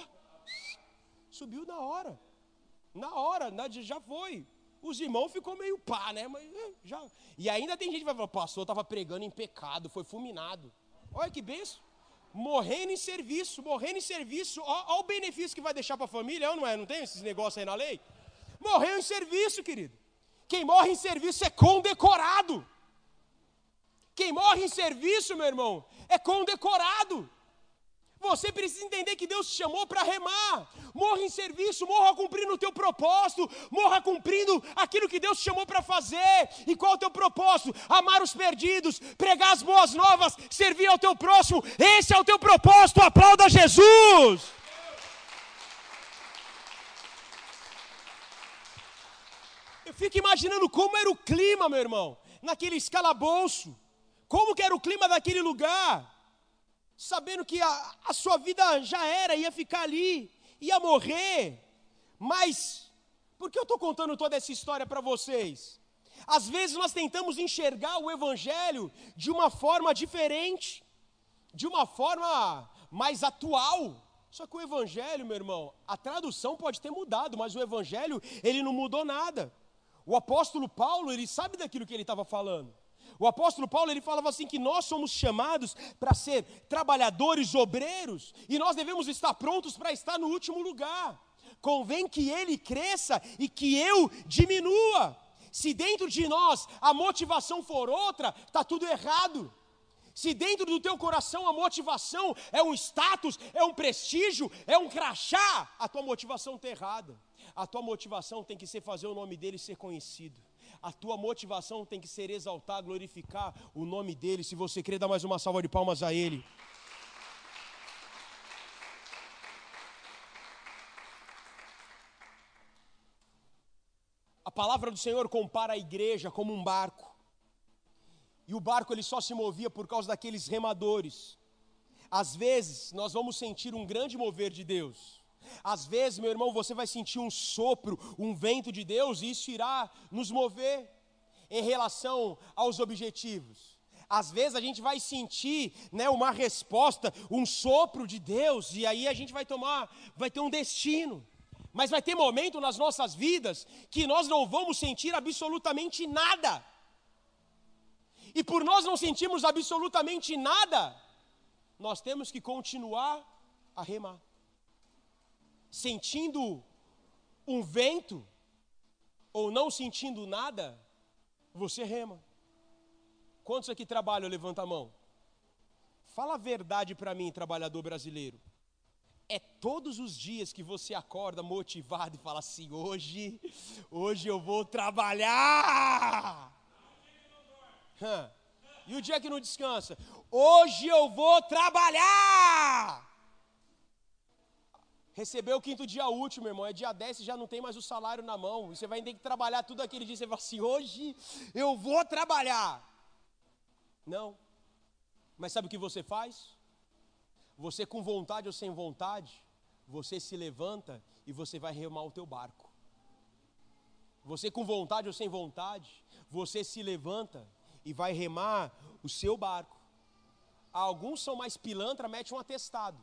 subiu na hora, na hora, já foi. Os irmãos ficou meio pá, né, mas já. E ainda tem gente que vai falar, pastor estava pregando em pecado, foi fulminado. Olha que bênção, morrendo em serviço, morrendo em serviço, ó, ó o benefício que vai deixar para a família, não é? Não tem esses negócios aí na lei? Morreu em serviço, querido. Quem morre em serviço é condecorado. Quem morre em serviço, meu irmão, é condecorado. Você precisa entender que Deus te chamou para remar. Morra em serviço, morra cumprindo o teu propósito, morra cumprindo aquilo que Deus te chamou para fazer. E qual é o teu propósito? Amar os perdidos, pregar as boas novas, servir ao teu próximo. Esse é o teu propósito, aplauda Jesus. fico imaginando como era o clima, meu irmão, naquele calabouço. Como que era o clima daquele lugar. Sabendo que a, a sua vida já era, ia ficar ali, ia morrer. Mas, por que eu estou contando toda essa história para vocês? Às vezes nós tentamos enxergar o evangelho de uma forma diferente, de uma forma mais atual. Só que o evangelho, meu irmão, a tradução pode ter mudado, mas o evangelho, ele não mudou nada. O apóstolo Paulo, ele sabe daquilo que ele estava falando. O apóstolo Paulo, ele falava assim que nós somos chamados para ser trabalhadores, obreiros, e nós devemos estar prontos para estar no último lugar. Convém que ele cresça e que eu diminua. Se dentro de nós a motivação for outra, está tudo errado. Se dentro do teu coração a motivação é um status, é um prestígio, é um crachá, a tua motivação está errada. A tua motivação tem que ser fazer o nome dele ser conhecido. A tua motivação tem que ser exaltar, glorificar o nome dele. Se você crê, dá mais uma salva de palmas a ele. A palavra do Senhor compara a igreja como um barco. E o barco ele só se movia por causa daqueles remadores. Às vezes nós vamos sentir um grande mover de Deus. Às vezes, meu irmão, você vai sentir um sopro, um vento de Deus, e isso irá nos mover em relação aos objetivos. Às vezes a gente vai sentir, né, uma resposta, um sopro de Deus, e aí a gente vai tomar, vai ter um destino. Mas vai ter momento nas nossas vidas que nós não vamos sentir absolutamente nada. E por nós não sentirmos absolutamente nada, nós temos que continuar a remar. Sentindo um vento, ou não sentindo nada, você rema. Quantos aqui trabalham? Levanta a mão. Fala a verdade para mim, trabalhador brasileiro. É todos os dias que você acorda motivado e fala assim, hoje, hoje eu vou trabalhar. Hã. E o dia que não descansa? Hoje eu vou trabalhar. Recebeu o quinto dia útil, meu irmão, é dia dez, você já não tem mais o salário na mão, e você vai ter que trabalhar tudo aquele dia, você fala assim, hoje eu vou trabalhar. Não, mas sabe o que você faz? Você com vontade ou sem vontade, você se levanta e você vai remar o teu barco. Você com vontade ou sem vontade, você se levanta e vai remar o seu barco. Alguns são mais pilantra, mete um atestado.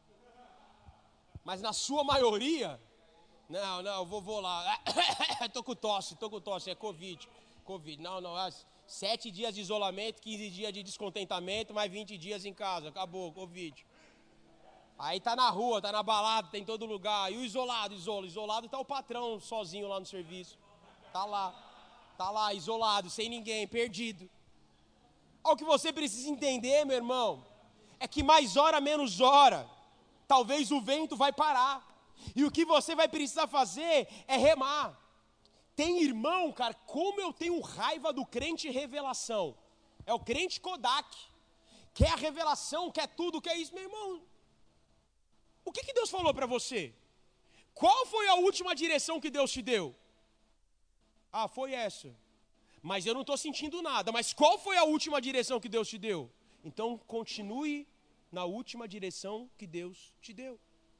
Mas na sua maioria, não, não, vou, vou lá, tô com tosse, tô com tosse, é Covid, Covid, não, não, é sete dias de isolamento, quinze dias de descontentamento, mais vinte dias em casa, acabou, Covid. Aí tá na rua, tá na balada, tá em todo lugar, e o isolado, isola, isolado tá o patrão sozinho lá no serviço, tá lá, tá lá, isolado, sem ninguém, perdido. O que você precisa entender, meu irmão, é que mais hora, menos hora, talvez o vento vai parar. E o que você vai precisar fazer é remar. Tem irmão, cara, como eu tenho raiva do crente revelação. É o crente Kodak. Quer a revelação, quer tudo, quer isso. Meu irmão, o que, que Deus falou para você? Qual foi a última direção que Deus te deu? Ah, foi essa. Mas eu não estou sentindo nada. Mas qual foi a última direção que Deus te deu? Então continue na última direção que Deus te deu.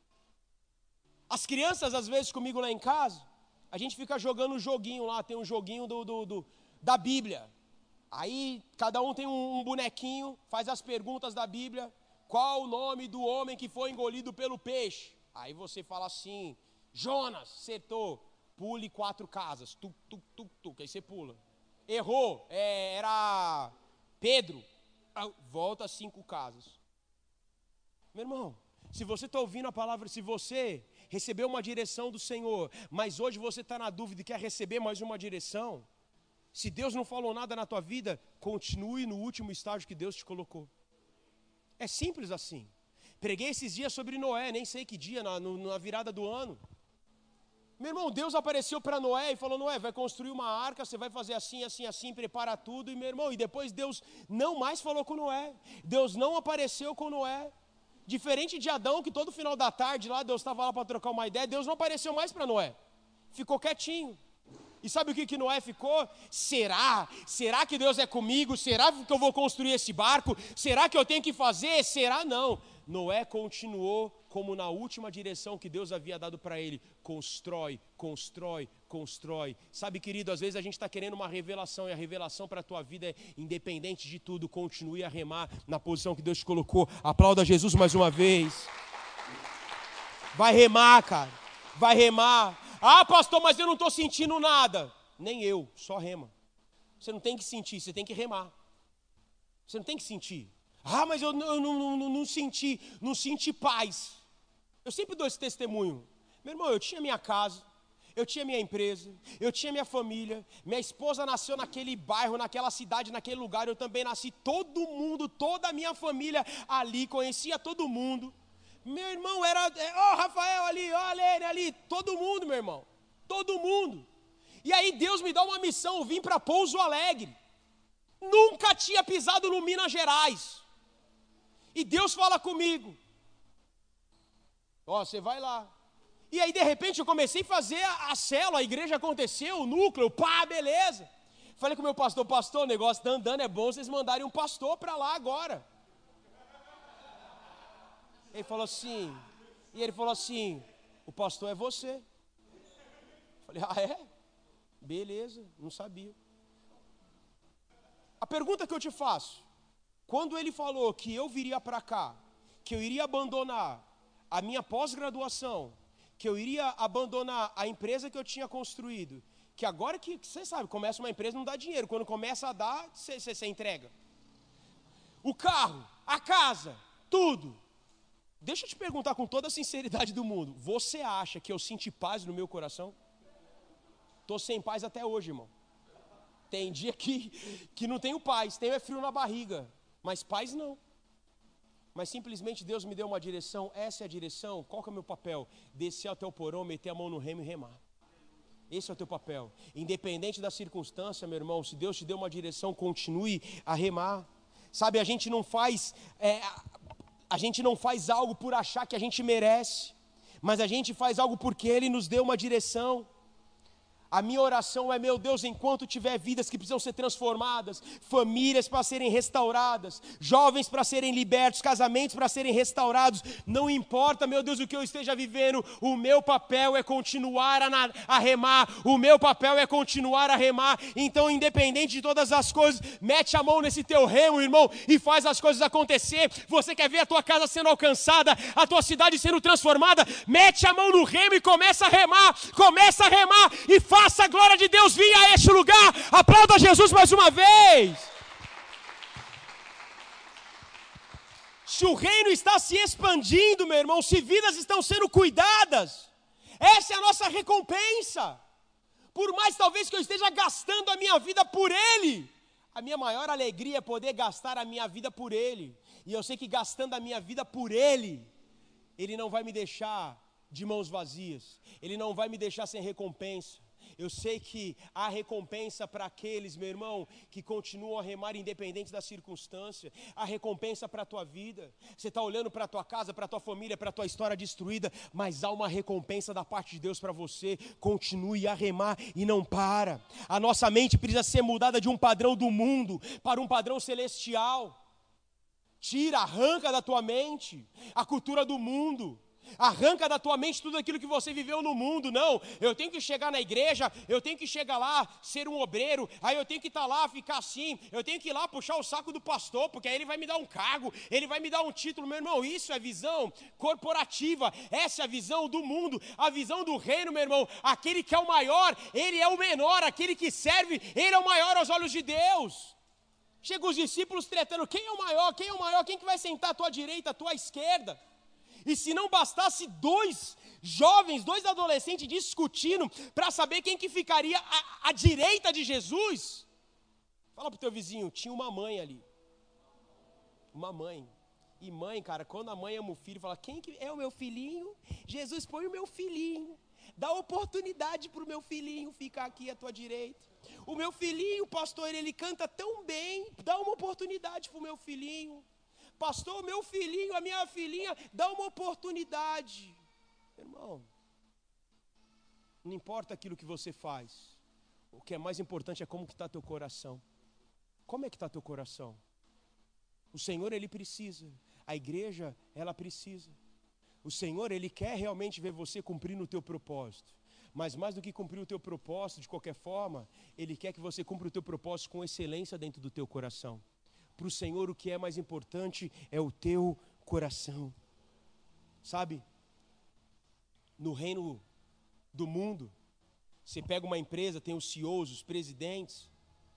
As crianças, às vezes, comigo lá em casa, a gente fica jogando um joguinho lá, tem um joguinho do, do, do, da Bíblia. Aí, cada um tem um, um bonequinho, faz as perguntas da Bíblia. Qual o nome do homem que foi engolido pelo peixe? Aí você fala assim, Jonas, acertou, pule quatro casas, tuc, tuc, tuc, tuc, aí você pula. Errou, é, era Pedro, volta cinco casas. Meu irmão, se você está ouvindo a palavra, se você recebeu uma direção do Senhor, mas hoje você está na dúvida e quer receber mais uma direção, se Deus não falou nada na tua vida, continue no último estágio que Deus te colocou. É simples assim. Preguei esses dias sobre Noé, nem sei que dia, na, no, na virada do ano. Meu irmão, Deus apareceu para Noé e falou, Noé, vai construir uma arca, você vai fazer assim, assim, assim, prepara tudo. E meu irmão, e depois Deus não mais falou com Noé. Deus não apareceu com Noé. Diferente de Adão, que todo final da tarde lá, Deus estava lá para trocar uma ideia, Deus não apareceu mais para Noé. Ficou quietinho. E sabe o que que Noé ficou? Será? Será que Deus é comigo? Será que eu vou construir esse barco? Será que eu tenho que fazer? Será? Não. Noé continuou como na última direção que Deus havia dado para ele. Constrói, constrói, constrói. Sabe, querido, às vezes a gente está querendo uma revelação, e a revelação para a tua vida é, independente de tudo, continue a remar na posição que Deus te colocou. Aplauda Jesus mais uma vez. Vai remar, cara. Vai remar. Ah, pastor, mas eu não estou sentindo nada. Nem eu, só rema. Você não tem que sentir, você tem que remar. Você não tem que sentir. Ah, mas eu, eu não, não, não, não senti, não senti paz. Eu sempre dou esse testemunho. Meu irmão, eu tinha minha casa, eu tinha minha empresa, eu tinha minha família, minha esposa nasceu naquele bairro, naquela cidade, naquele lugar, eu também nasci, todo mundo, toda a minha família ali, conhecia todo mundo. Meu irmão era, ó, oh, Rafael ali, ó, oh, Alene ali, todo mundo, meu irmão, todo mundo. E aí Deus me dá uma missão, eu vim para Pouso Alegre. Nunca tinha pisado no Minas Gerais. E Deus fala comigo. Ó, você vai lá. E aí, de repente, eu comecei a fazer a, a célula, a igreja aconteceu, o núcleo, pá, beleza. Falei com o meu pastor, pastor, o negócio tá andando, é bom vocês mandarem um pastor para lá agora. Ele falou assim, e ele falou assim, o pastor é você. Falei, ah, é? Beleza, não sabia. A pergunta que eu te faço, quando ele falou que eu viria para cá, que eu iria abandonar a minha pós-graduação, que eu iria abandonar a empresa que eu tinha construído, que agora que, você sabe, começa uma empresa não dá dinheiro, quando começa a dar, você, você, você entrega. O carro, a casa, tudo. Deixa eu te perguntar com toda a sinceridade do mundo, você acha que eu senti paz no meu coração? Estou sem paz até hoje, irmão. Tem dia que, que não tenho paz, tenho é frio na barriga, mas paz não. Mas simplesmente Deus me deu uma direção, essa é a direção, qual que é o meu papel? Descer até o porão, meter a mão no remo e remar. Esse é o teu papel. Independente da circunstância, meu irmão, se Deus te deu uma direção, continue a remar. Sabe, a gente não faz, é, a gente não faz algo por achar que a gente merece, mas a gente faz algo porque Ele nos deu uma direção. A minha oração é, meu Deus, enquanto tiver vidas que precisam ser transformadas, famílias para serem restauradas, jovens para serem libertos, casamentos para serem restaurados, não importa, meu Deus, o que eu esteja vivendo, o meu papel é continuar a, na, a remar, o meu papel é continuar a remar. Então, independente de todas as coisas, mete a mão nesse teu remo, irmão, e faz as coisas acontecer. Você quer ver a tua casa sendo alcançada, a tua cidade sendo transformada, mete a mão no remo e começa a remar, começa a remar e faz. Faça a glória de Deus vir a este lugar. Aplauda Jesus mais uma vez. Se o reino está se expandindo, meu irmão, se vidas estão sendo cuidadas, essa é a nossa recompensa. Por mais talvez que eu esteja gastando a minha vida por Ele, a minha maior alegria é poder gastar a minha vida por Ele. E eu sei que gastando a minha vida por Ele, Ele não vai me deixar de mãos vazias. Ele não vai me deixar sem recompensa. Eu sei que há recompensa para aqueles, meu irmão, que continuam a remar independente da circunstância. Há recompensa para a tua vida. Você está olhando para a tua casa, para a tua família, para a tua história destruída, mas há uma recompensa da parte de Deus para você. Continue a remar e não para. A nossa mente precisa ser mudada de um padrão do mundo para um padrão celestial. Tira, arranca da tua mente a cultura do mundo. Arranca da tua mente tudo aquilo que você viveu no mundo. Não, eu tenho que chegar na igreja, eu tenho que chegar lá, ser um obreiro, aí eu tenho que estar lá, ficar assim, eu tenho que ir lá puxar o saco do pastor, porque aí ele vai me dar um cargo, ele vai me dar um título. Meu irmão, isso é visão corporativa, essa é a visão do mundo, a visão do reino, meu irmão. Aquele que é o maior, ele é o menor, aquele que serve, ele é o maior aos olhos de Deus. Chega os discípulos tretando, quem é o maior, quem é o maior, quem que vai sentar à tua direita, à tua esquerda? E se não bastasse dois jovens, dois adolescentes discutindo para saber quem que ficaria à, à direita de Jesus, fala pro teu vizinho, tinha uma mãe ali. Uma mãe. E mãe, cara, quando a mãe ama o filho, fala, quem que é o meu filhinho? Jesus, põe o meu filhinho. Dá oportunidade para o meu filhinho ficar aqui à tua direita. O meu filhinho, pastor, ele canta tão bem, dá uma oportunidade para o meu filhinho. Pastor, meu filhinho, a minha filhinha, dá uma oportunidade. Irmão, não importa aquilo que você faz. o que é mais importante é como que está teu coração. Como é que está teu coração? O Senhor, Ele precisa. A igreja, ela precisa. O Senhor, Ele quer realmente ver você cumprindo o teu propósito. Mas mais do que cumprir o teu propósito, de qualquer forma, Ele quer que você cumpra o teu propósito com excelência dentro do teu coração. Para o Senhor, o que é mais importante é o teu coração. Sabe? No reino do mundo, você pega uma empresa, tem os C E Os, os presidentes.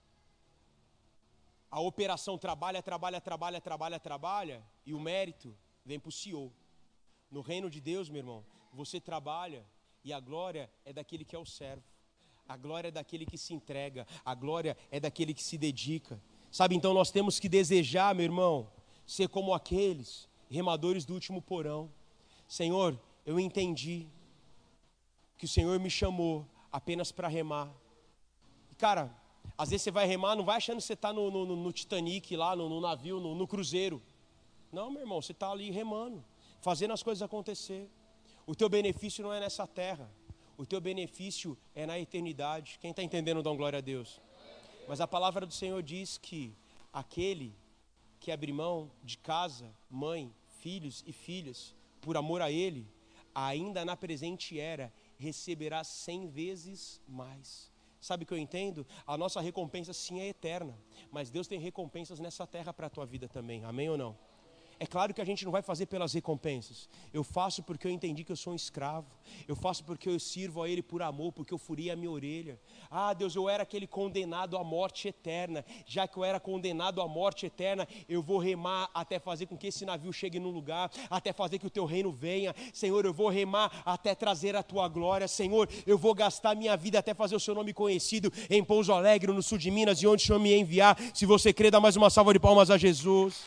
A operação trabalha, trabalha, trabalha, trabalha, trabalha, e o mérito vem para o C E O. No reino de Deus, meu irmão, você trabalha e a glória é daquele que é o servo. A glória é daquele que se entrega. A glória é daquele que se dedica. Sabe, então nós temos que desejar, meu irmão, ser como aqueles remadores do último porão. Senhor, eu entendi que o Senhor me chamou apenas para remar. E cara, às vezes você vai remar, não vai achando que você está no, no, no Titanic lá, no, no navio, no, no cruzeiro. Não, meu irmão, você está ali remando, fazendo as coisas acontecer. O teu benefício não é nessa terra. O teu benefício é na eternidade. Quem está entendendo, dá glória a Deus. Mas a palavra do Senhor diz que aquele que abre mão de casa, mãe, filhos e filhas, por amor a Ele, ainda na presente era, receberá cem vezes mais. Sabe o que eu entendo? A nossa recompensa sim é eterna, mas Deus tem recompensas nessa terra para a tua vida também, amém ou não? É claro que a gente não vai fazer pelas recompensas. Eu faço porque eu entendi que eu sou um escravo. Eu faço porque eu sirvo a Ele por amor, porque eu furei a minha orelha. Ah, Deus, eu era aquele condenado à morte eterna. Já que eu era condenado à morte eterna, eu vou remar até fazer com que esse navio chegue no lugar, até fazer que o teu reino venha. Senhor, eu vou remar até trazer a tua glória. Senhor, eu vou gastar minha vida até fazer o seu nome conhecido em Pouso Alegre, no sul de Minas, e onde o Senhor me enviar. Se você crê, dá mais uma salva de palmas a Jesus.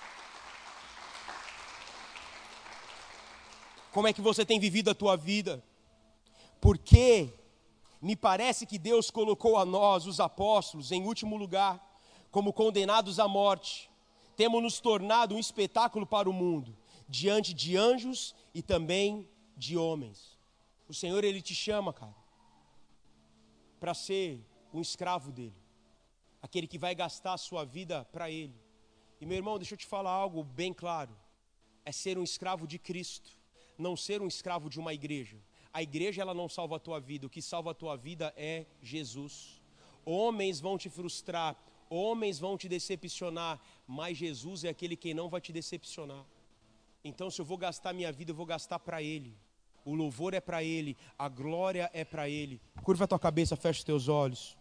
Como é que você tem vivido a tua vida? Porque me parece que Deus colocou a nós, os apóstolos, em último lugar, como condenados à morte. Temos nos tornado um espetáculo para o mundo, diante de anjos e também de homens. O Senhor, Ele te chama, cara, para ser um escravo dEle. Aquele que vai gastar a sua vida para Ele. E meu irmão, deixa eu te falar algo bem claro. É ser um escravo de Cristo. Não ser um escravo de uma igreja. A igreja, ela não salva a tua vida. O que salva a tua vida é Jesus. Homens vão te frustrar, homens vão te decepcionar, mas Jesus é aquele que não vai te decepcionar. Então, se eu vou gastar minha vida, eu vou gastar para Ele. O louvor é para Ele, a glória é para Ele. Curva a tua cabeça, fecha os teus olhos.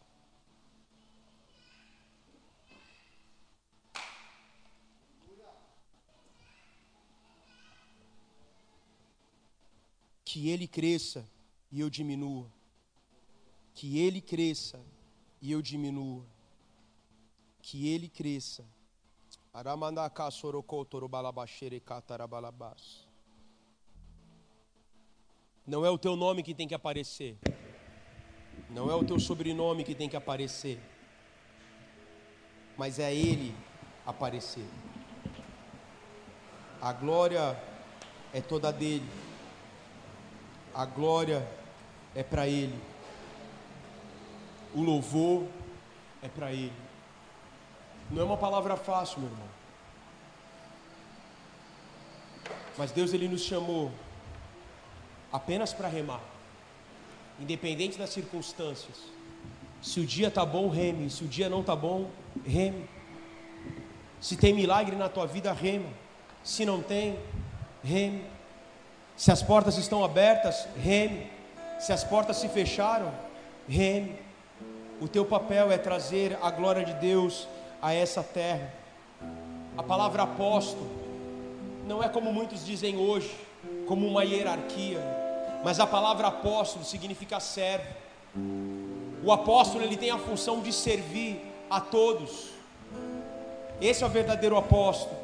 Que Ele cresça e eu diminua. Que Ele cresça e eu diminua. Que Ele cresça. Não é o teu nome que tem que aparecer. Não é o teu sobrenome que tem que aparecer. Mas é Ele aparecer. A glória é toda dele. A glória é para Ele. O louvor é para Ele. Não é uma palavra fácil, meu irmão. Mas Deus, Ele nos chamou apenas para remar. Independente das circunstâncias. Se o dia está bom, reme. Se o dia não está bom, reme. Se tem milagre na tua vida, rema. Se não tem, reme. Se as portas estão abertas, reme. Se as portas se fecharam, reme. O teu papel é trazer a glória de Deus a essa terra. A palavra apóstolo não é como muitos dizem hoje, como uma hierarquia, mas a palavra apóstolo significa servo. O apóstolo, ele tem a função de servir a todos. Esse é o verdadeiro apóstolo.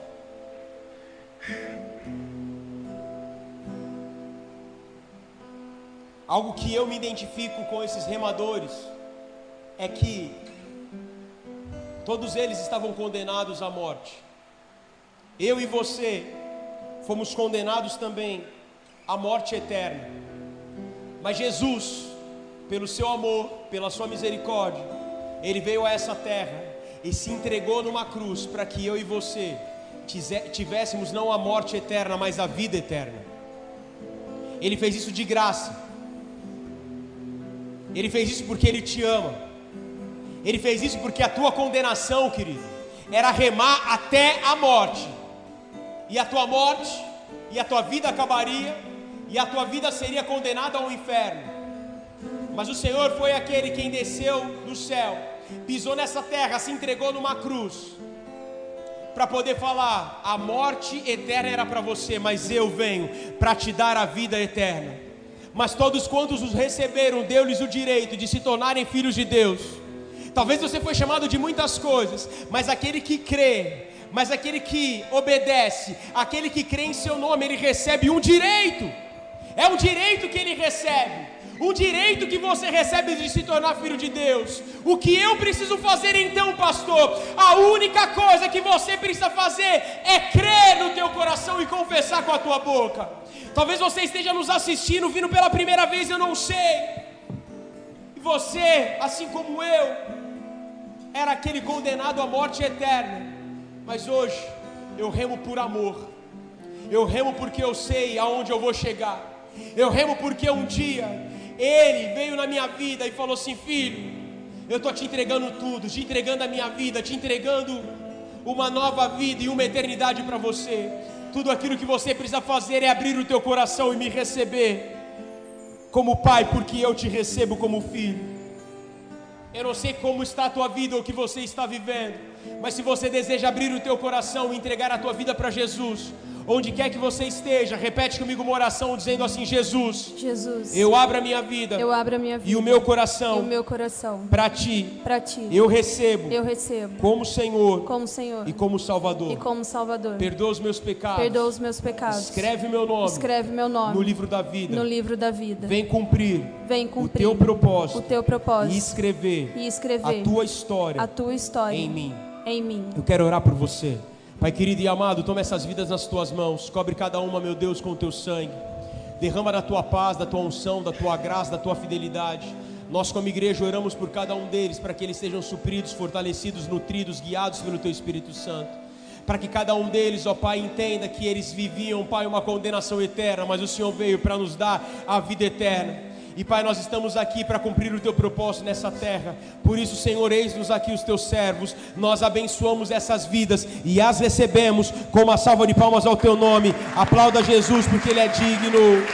Algo que eu me identifico com esses remadores é que todos eles estavam condenados à morte. Eu e você fomos condenados também à morte eterna. Mas Jesus, pelo seu amor, pela sua misericórdia, Ele veio a essa terra e se entregou numa cruz para que eu e você tivéssemos não a morte eterna, mas a vida eterna. Ele fez isso de graça. Ele fez isso porque Ele te ama. Ele fez isso porque a tua condenação, querido, era remar até a morte. E a tua morte e a tua vida acabaria, e a tua vida seria condenada ao inferno. Mas o Senhor foi aquele quem desceu do céu, pisou nessa terra, se entregou numa cruz, para poder falar: a morte eterna era para você, mas eu venho para te dar a vida eterna. Mas todos quantos os receberam, deu-lhes o direito de se tornarem filhos de Deus. Talvez você foi chamado de muitas coisas, mas aquele que crê, mas aquele que obedece, aquele que crê em seu nome, ele recebe um direito. É um direito que ele recebe, um direito que você recebe de se tornar filho de Deus. O que eu preciso fazer então, pastor? A única coisa que você precisa fazer é crer no teu coração e confessar com a tua boca. Talvez você esteja nos assistindo, vindo pela primeira vez, eu não sei. E você, assim como eu, era aquele condenado à morte eterna. Mas hoje, eu remo por amor. Eu remo porque eu sei aonde eu vou chegar. Eu remo porque um dia Ele veio na minha vida e falou assim: filho, eu estou te entregando tudo, te entregando a minha vida, te entregando uma nova vida e uma eternidade para você. Tudo aquilo que você precisa fazer é abrir o teu coração e me receber como pai, porque eu te recebo como filho. Eu não sei como está a tua vida ou o que você está vivendo, mas se você deseja abrir o teu coração e entregar a tua vida para Jesus, onde quer que você esteja, repete comigo uma oração dizendo assim: Jesus, Jesus, eu abro a minha vida, eu abro a minha vida e o meu coração, e o meu coração para ti, para ti. Eu recebo, eu recebo como Senhor, como Senhor e como Salvador. E como Salvador. Perdoa os meus pecados. Perdoa os meus pecados. Escreve meu nome. Escreve meu nome no livro da vida. No livro da vida. Vem cumprir. Vem cumprir o teu propósito. O teu propósito. E escrever. E escrever a tua história. A tua história em mim. Em mim. Eu quero orar por você. Pai querido e amado, toma essas vidas nas tuas mãos. Cobre cada uma, meu Deus, com o teu sangue. Derrama da tua paz, da tua unção, da tua graça, da tua fidelidade. Nós como igreja oramos por cada um deles, para que eles sejam supridos, fortalecidos, nutridos, guiados pelo teu Espírito Santo. Para que cada um deles, ó Pai, entenda que eles viviam, Pai, uma condenação eterna, mas o Senhor veio para nos dar a vida eterna. E Pai, nós estamos aqui para cumprir o teu propósito nessa terra. Por isso, Senhor, eis-nos aqui os teus servos. Nós abençoamos essas vidas e as recebemos com uma salva de palmas ao teu nome. Aplauda Jesus, porque Ele é digno.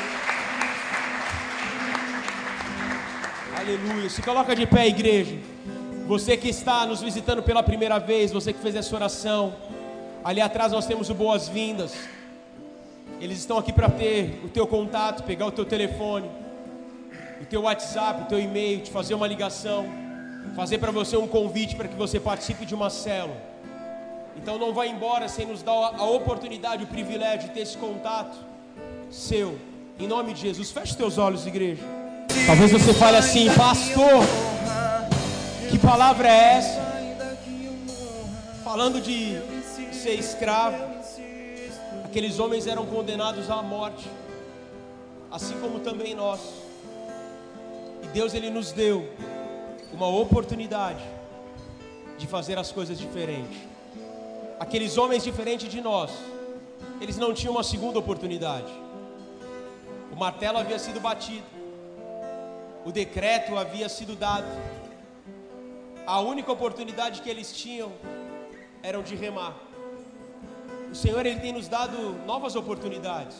Aleluia. Se coloca de pé, igreja. Você que está nos visitando pela primeira vez, você que fez essa oração, ali atrás nós temos o boas-vindas. Eles estão aqui para ter o teu contato, pegar o teu telefone, o teu WhatsApp, o teu e-mail, te fazer uma ligação, fazer para você um convite para que você participe de uma célula. Então não vá embora sem nos dar a oportunidade, o privilégio de ter esse contato seu. Em nome de Jesus, feche teus olhos, igreja. Talvez você fale assim: pastor, que palavra é essa? Falando de ser escravo. Aqueles homens eram condenados à morte, assim como também nós. E Deus, Ele nos deu uma oportunidade de fazer as coisas diferentes. Aqueles homens diferentes de nós, eles não tinham uma segunda oportunidade. O martelo havia sido batido, o decreto havia sido dado. A única oportunidade que eles tinham era de remar. O Senhor, Ele tem nos dado novas oportunidades.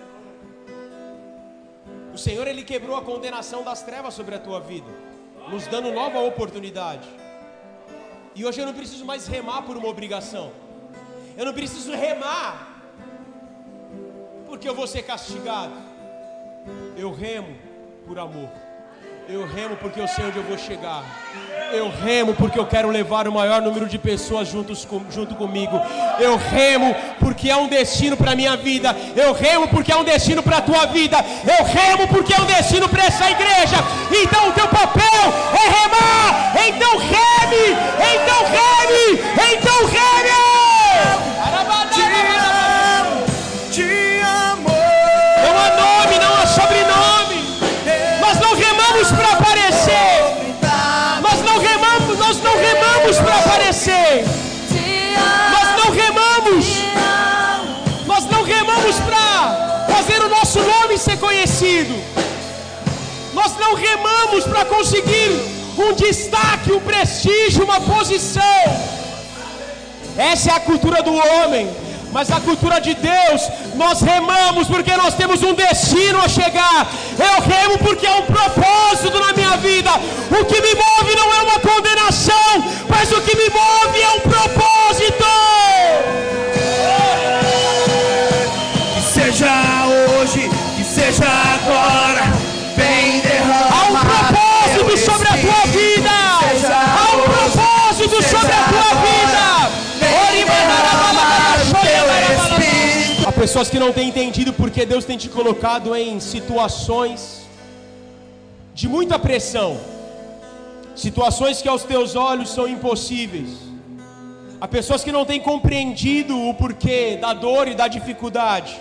O Senhor, Ele quebrou a condenação das trevas sobre a tua vida, nos dando nova oportunidade. E hoje eu não preciso mais remar por uma obrigação. Eu não preciso remar porque eu vou ser castigado. Eu remo por amor. Eu remo porque eu sei onde eu vou chegar. Eu remo porque eu quero levar o maior número de pessoas juntos com, junto comigo. Eu remo porque é um destino para a minha vida. Eu remo porque é um destino para a tua vida. Eu remo porque é um destino para essa igreja. Então o teu papel é remar. Então reme. Então reme. Então reme. Te amo. Não há nome, não há sobrenome. Nós não remamos para aparecer. querido. Nós não remamos para conseguir um destaque, um prestígio, uma posição. Essa é a cultura do homem. Mas a cultura de Deus, nós remamos porque nós temos um destino a chegar. Eu remo porque há um propósito na minha vida. O que me move não é uma condenação, mas o que me move é um propósito. Que seja hoje, que seja agora, vem derramar. Há um propósito sobre a tua vida. Há um propósito sobre a tua vida. Há pessoas que não têm entendido porque Deus tem te colocado em situações de muita pressão, situações que aos teus olhos são impossíveis. Há pessoas que não têm compreendido o porquê da dor e da dificuldade.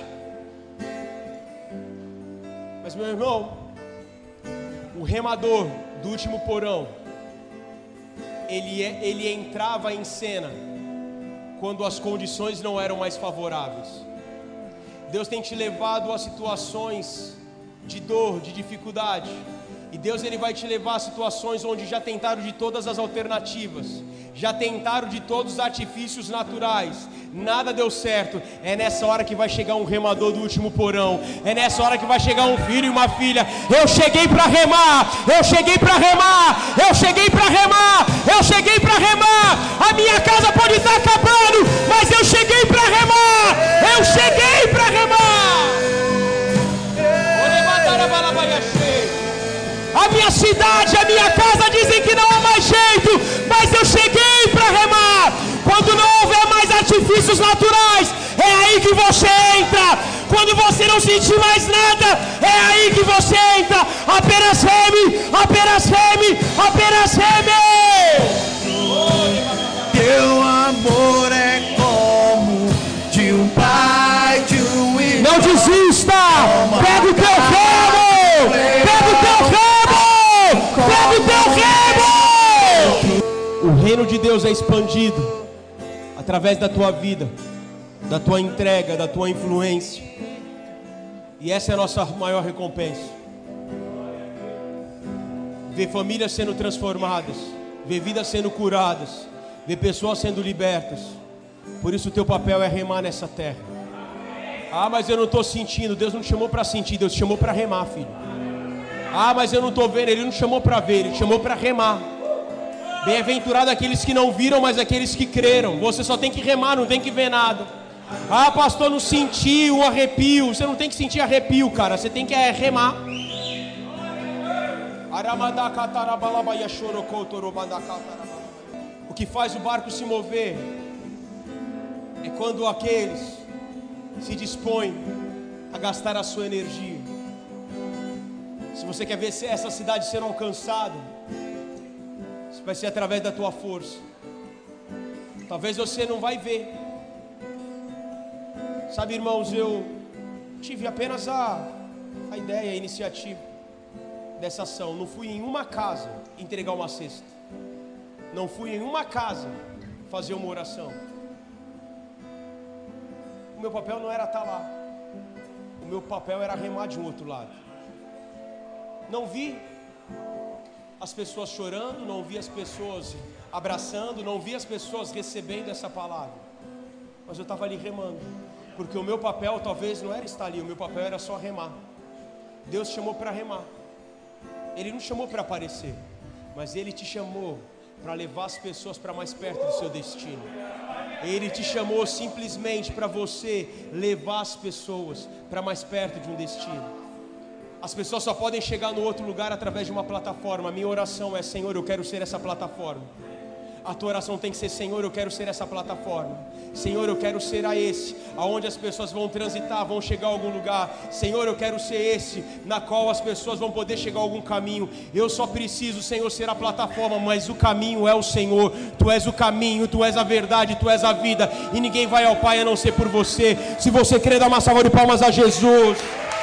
Mas, meu irmão, o remador do último porão, ele, é, ele entrava em cena quando as condições não eram mais favoráveis. Deus tem te levado a situações de dor, de dificuldade. E Deus ele vai te levar a situações onde já tentaram de todas as alternativas, já tentaram de todos os artifícios naturais, nada deu certo. É nessa hora que vai chegar um remador do último porão. É nessa hora que vai chegar um filho e uma filha. Eu cheguei para remar, eu cheguei para remar, eu cheguei para remar, eu cheguei para remar. A minha casa pode estar acabando, mas eu cheguei para remar, eu cheguei para remar. A minha cidade, a minha casa dizem que não há mais jeito, mas eu cheguei para remar. Quando não houver mais artifícios naturais, é aí que você entra. Quando você não sentir mais nada, é aí que você entra. Apenas reme, apenas reme, apenas reme. Teu amor é como de um pai, de um irmão. Não desista, pega o teu remo, pega o teu remo. Pega o teu remo! O reino de Deus é expandido através da tua vida, da tua entrega, da tua influência. E essa é a nossa maior recompensa. Ver famílias sendo transformadas, ver vidas sendo curadas, ver pessoas sendo libertas. Por isso o teu papel é remar nessa terra. Ah, mas eu não estou sentindo. Deus não te chamou para sentir, Deus te chamou para remar, filho. Ah, mas eu não estou vendo. Ele não chamou para ver, Ele te chamou para remar. Bem-aventurado aqueles que não viram, mas aqueles que creram. Você só tem que remar, não tem que ver nada. Ah, pastor, não senti o arrepio. Você não tem que sentir arrepio, cara. Você tem que é, remar. O que faz o barco se mover é quando aqueles se dispõem a gastar a sua energia. Se você quer ver essa cidade sendo alcançada, isso vai ser através da tua força. Talvez você não vai ver. Sabe, irmãos, eu tive apenas a, a ideia, a iniciativa dessa ação. Não fui em uma casa entregar uma cesta. Não fui em uma casa fazer uma oração. O meu papel não era estar lá. O meu papel era remar de um outro lado. Não vi as pessoas chorando, não vi as pessoas abraçando, não vi as pessoas recebendo essa palavra. Mas eu estava ali remando, porque o meu papel talvez não era estar ali, o meu papel era só remar. Deus te chamou para remar. Ele não chamou para aparecer, mas Ele te chamou para levar as pessoas para mais perto do seu destino. Ele te chamou simplesmente para você levar as pessoas para mais perto de um destino. As pessoas só podem chegar no outro lugar através de uma plataforma. A minha oração é: Senhor, eu quero ser essa plataforma. A tua oração tem que ser: Senhor, eu quero ser essa plataforma. Senhor, eu quero ser a esse, aonde as pessoas vão transitar, vão chegar a algum lugar. Senhor, eu quero ser esse, na qual as pessoas vão poder chegar a algum caminho. Eu só preciso, Senhor, ser a plataforma, mas o caminho é o Senhor. Tu és o caminho, Tu és a verdade, Tu és a vida. E ninguém vai ao Pai a não ser por você. Se você crer, dá uma salva de palmas a Jesus.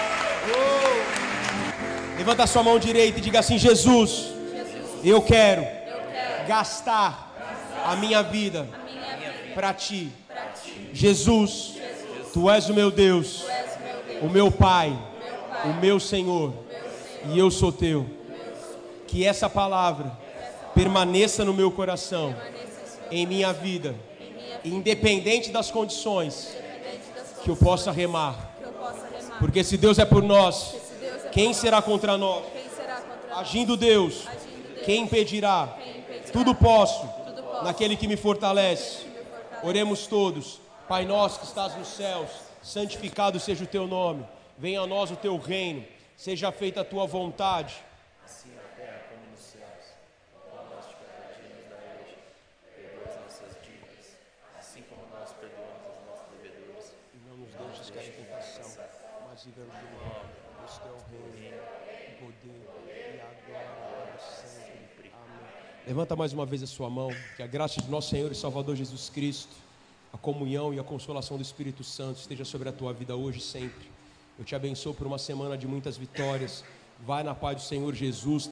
Levanta a sua mão direita e diga assim: Jesus, Jesus. Eu, quero eu quero gastar, gastar a minha vida, vida para ti. ti. Jesus, Jesus, Tu és o meu Deus, o meu, Deus. O meu Pai, meu Pai. o meu Senhor, e eu sou teu. Que essa palavra permaneça no meu coração, em minha vida, independente das condições, que eu possa remar. Porque se Deus é por nós, quem será contra nós? Agindo Deus, quem impedirá? Tudo posso naquele que me fortalece. Oremos todos. Pai nosso que estás nos céus, santificado seja o teu nome. Venha a nós o teu reino. Seja feita a tua vontade. Assim na terra como nos céus. O pão nosso de cada dia nos dai hoje. Perdoa as nossas dívidas, assim como nós perdoamos aos nossos devedores. E não nos deixes cair em tentação, mas livra-nos do mal. Pois teu reino, o poder e a glória sempre. Amém. Levanta mais uma vez a sua mão. Que a graça de nosso Senhor e Salvador Jesus Cristo, a comunhão e a consolação do Espírito Santo esteja sobre a tua vida hoje e sempre. Eu te abençoo por uma semana de muitas vitórias. Vai na paz do Senhor Jesus.